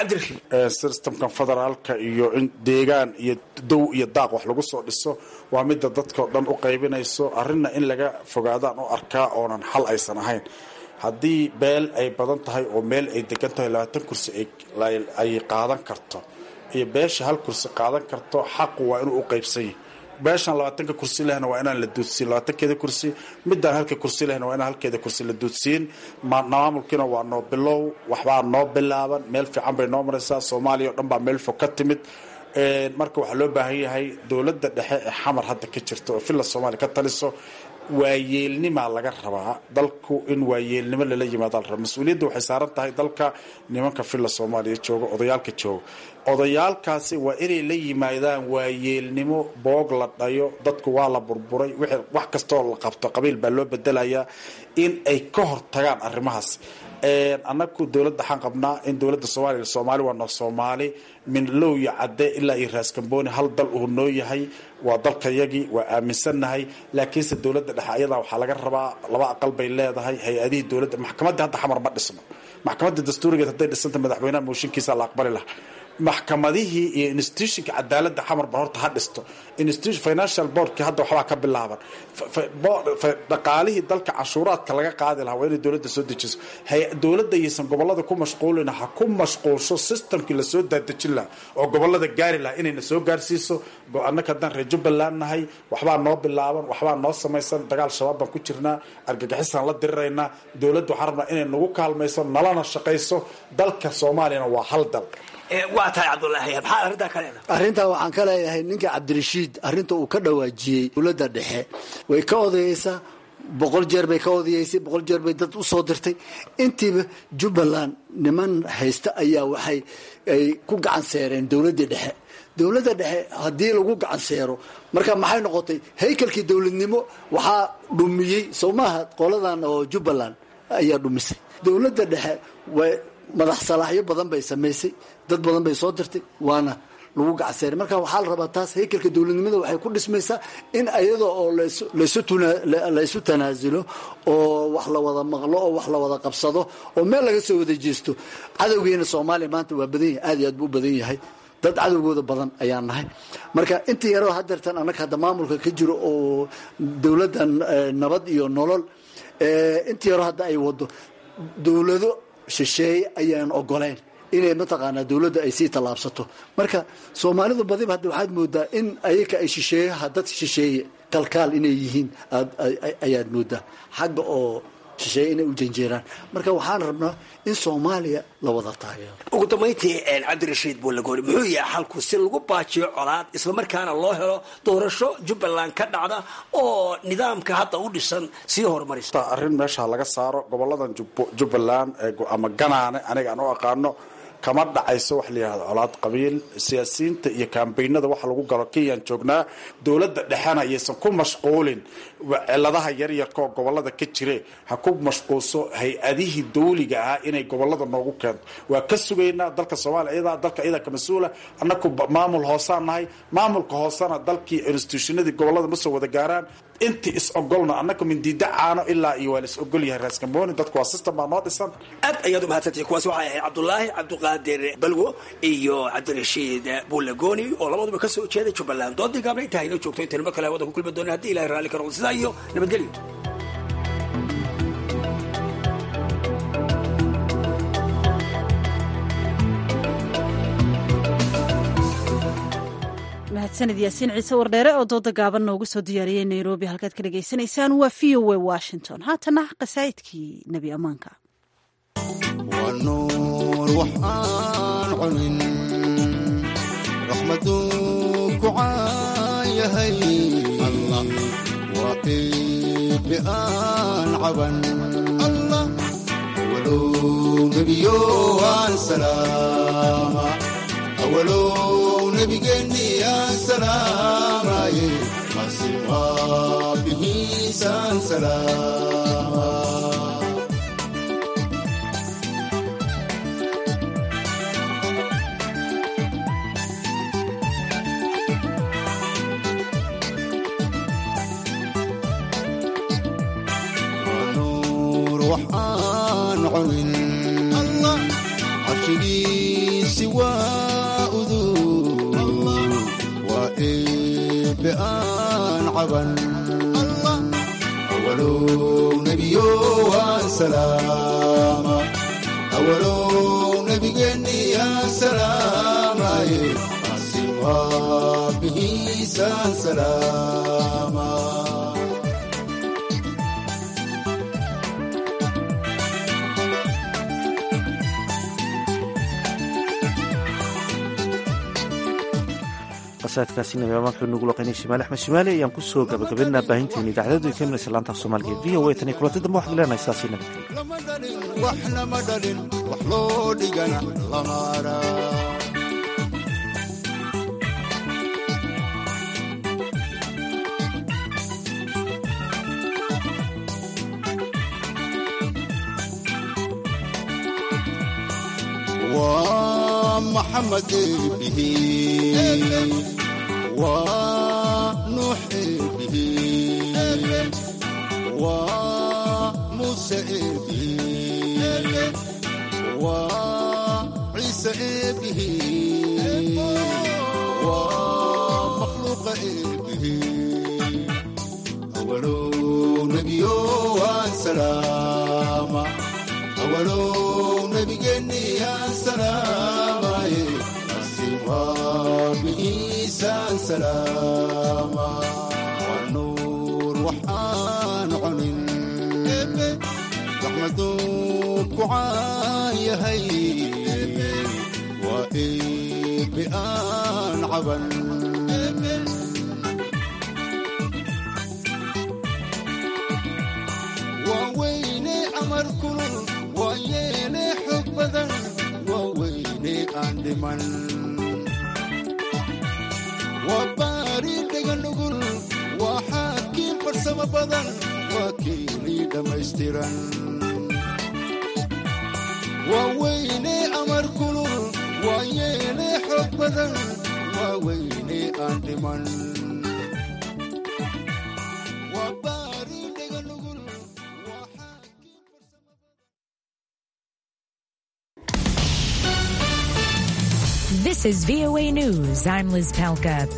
systemkan federaalka iyo in deegaan iyo dow iyo daaq wax lagu soo dhiso waa midda dadka o dhan u qaybinayso. arrinna in laga fogaadaan u arkaa oonan xal aysan ahayn. haddii beel ay badan tahay oo meel ay degan tahay labaatan kursi ay qaadan karto iyo beesha hal kursi qaadan karto, xaqu waa inuu u qaybsan yahay. beeshan labaatanka kursi lehna waa inaan la duudsiin labaatankeeda kursi, midaan halka kursi lehna waa inaan halkeeda kursi la duudsiin. maamulkiina waa noo bilow, waxbaa noo bilaaban, meel fiican bay noo maraysaa. soomaaliya o dhan baa meel fog ka timid. marka waxaa loo baahan yahay dowladda dhexe ee xamar hadda ka jirta oo villa soomaaliya ka taliso, waayeelnimaa laga rabaa. dalku in waayeelnimo lala yimaada la rabaa. mas-uuliyadda waxay saaran tahay dalka nimanka villa soomaaliya jooga, odayaalka jooga. odayaalkaasi waa inay la yimaadaan waayeelnimo, boog la dhayo. dadku waa la burburay, wax kastoo la qabto qabiil baa loo bedelayaa. in ay ka hor tagaan arrimahaas. annagu dowladda waxaan qabnaa in dowladda soomaaliya soomaali waa noo soomaali, min low iyo cadde ilaa iyo raaskambooni hal dal uu noo yahay. waa dalkayagii, waa aaminsannahay. laakiinse dowladda dhexe ayadaa waxaa laga rabaa, laba aqal bay leedahay, hay-adihii dowladda. maxkamaddii hadda xamar ma dhisno. maxkamadda dastuurigeed hadday dhisanta madaxweynaha mooshinkiisa la aqbali lahaa. maxkamadihii iyo institutionka cadaaladda xamar ba horta ha dhisto. financial boardki hadda waxbaa ka bilaaban. dhaqaalihii dalka canshuuraadka laga qaadi lahaa waa inay dowladda soo dejiso. dowladda yaysan gobolada ku mashquulina, ha ku mashquulsho systemkii lasoo daadejin lahaa oo gobolada gaari lahaa inayna soo gaarsiiso. annaka haddaan reer jubbaland nahay, waxbaa noo bilaaban, waxbaa noo samaysan. dagaal shabaab baan ku jirnaa, argagixisaan la diriraynaa. dowladda waxaan rabnaa inay nagu kaalmayso, nalana shaqayso. dalka soomaaliyana waa hal dal. waa tahay cabdulaahi, maxaa arrintaa ka leedahay? arrintaa waxaan ka leeyahay ninka cabdirashiid arrinta uu ka dhawaajiyey dowladda dhexe way ka odayeysaa. boqol jeer bay ka odayeysay, boqol jeer bay dad u soo dirtay. intiiba jubbaland niman haysta ayaa waxay ay ku gacan seereen dowladda dhexe. dowladda dhexe haddii lagu gacan seero marka maxay noqotay haykalkii dowladnimo waxaa dhumiyey soo maaha qoladan oo jubbaland ayaa dhumisay. dowladda dhexe way madax salaaxyo badan bay samaysay, dad badan bay soo dirtay, waana lagu gacseeray. marka waxaa la rabaa taas haykalka dowladnimada waxay ku dhismaysaa in ayada oo laysu tanaasulo oo wax la wada maqlo oo wax la wada qabsado oo meel laga soo wada jeesto. cadowgeena soomaaliya maanta waa badan yahay, aad iyo aad buu u badan yahay, dad cadowgooda badan ayaan nahay. marka inta yaroo hadeertan annaga hadda maamulka ka jiro oo dowladda nabad iyo nolol inta yaroo hadda ay wado dowlado shisheeye ayaan ogoleyn inay mataqaanaa dowladda ay sii tallaabsato. marka soomaalidu badiba hadda waxaad moodaa in ayaka ay shisheeyaha dad shisheeye kalkaal inay yihiin ayaad moodaa xagga oo shisheeye inay u janjeeraan. marka waxaan rabnaa in soomaaliya la wada taageero. ugu dambayntii cabdirashiid buulagooni muxuu yahay xalku si lagu baajiyo colaad islamarkaana loo helo doorasho jubbaland ka dhacda oo nidaamka hadda u dhisan sii horumarisa? arrin meesha laga saaro goboladan jubbaland ama ganaane aniga aan u aqaano kama dhacayso wax la yidhahdo colaad qabiil. siyaasiyiinta iyo kaambeynada waxa lagu galo kenyaan joognaa. dowladda dhexena ayaysan ku mashquulin ciladaha yaryarka oo gobolada ka jire, ha ku mashquulso hay-adihii dawliga ahaa inay gobolada noogu keento. waa ka sugaynaa dalka soomaaliya iyadaa dalka iyadaa ka mas-uula. annaku maamul hoosaan nahay, maamulka hoosena dalkii institutionadii gobolada ma soo wada gaaraan. intii is ogolna annaka mindiida caano ilaa iyo waa la is ogol yahay raaskambooni. dadku waa system baa noo dhisan. aad ayaad umahadsantihi. kuwaas waxay ahayd cabdulaahi cabdiqaadir balwo iyo cabdirashiid buulagooni oo labaduba ka soo jeeday jubbaland. doodii gaabna intaa inoo joogto intaynu mar kale hawada ku kulmi doona haddii ilahay raalli ka noqdo. sidaa iyo nabadgelyo. mahadsanid yaasiin ciise wardheere oo dooda gaaban noogu soo diyaariyey nairobi. halkaad ka dhegaysanaysaan waa v o a washington. haatana qasaa'idkii nebi ammaanka. waa nuur wax aan cunin raxmaduu ku caayahay allah waa qiibi aan caban allah awalow nebiyo aan salaama awalow nebigeenni aan salaamaye masin waa bihiisaan salaama nuur waxaan cunin allah carshigiisi waa بآن عبن الله أولو نبيو سلام أولو نبي يا سلام أسوى به سلام qasaadkaasi nabi amaanka nugu loqaynay shimaali axmed shimaali ayaan ku soo gabagabaynaa baahinteeni idaacadadu ka imanaysa laanta soomaaliga v o a tan iyo kulanti dambe waxaan leenahay sidaasi nabadgelyo. waxna ma dhalin wax loo dhigana lama arag محمد به ونوح به وموسى به وعيسى به ومخلوق به أولو نبي وسلام أولو نبي جني يا سلام بإيسان سلاما والنور وحان عنين رحمتك وعايا هي وإيب بآن عبن وويني عمر كل ويني حب بدن وويني أندمن وباري دغن نقول وحاكم فرسما بدن وكيلي دمستيران waa weyne amar kulul waa yeele xoog badan waa weyne aan dhiman waa baari dhega nugul. This is V O A News. I'm Liz Palka.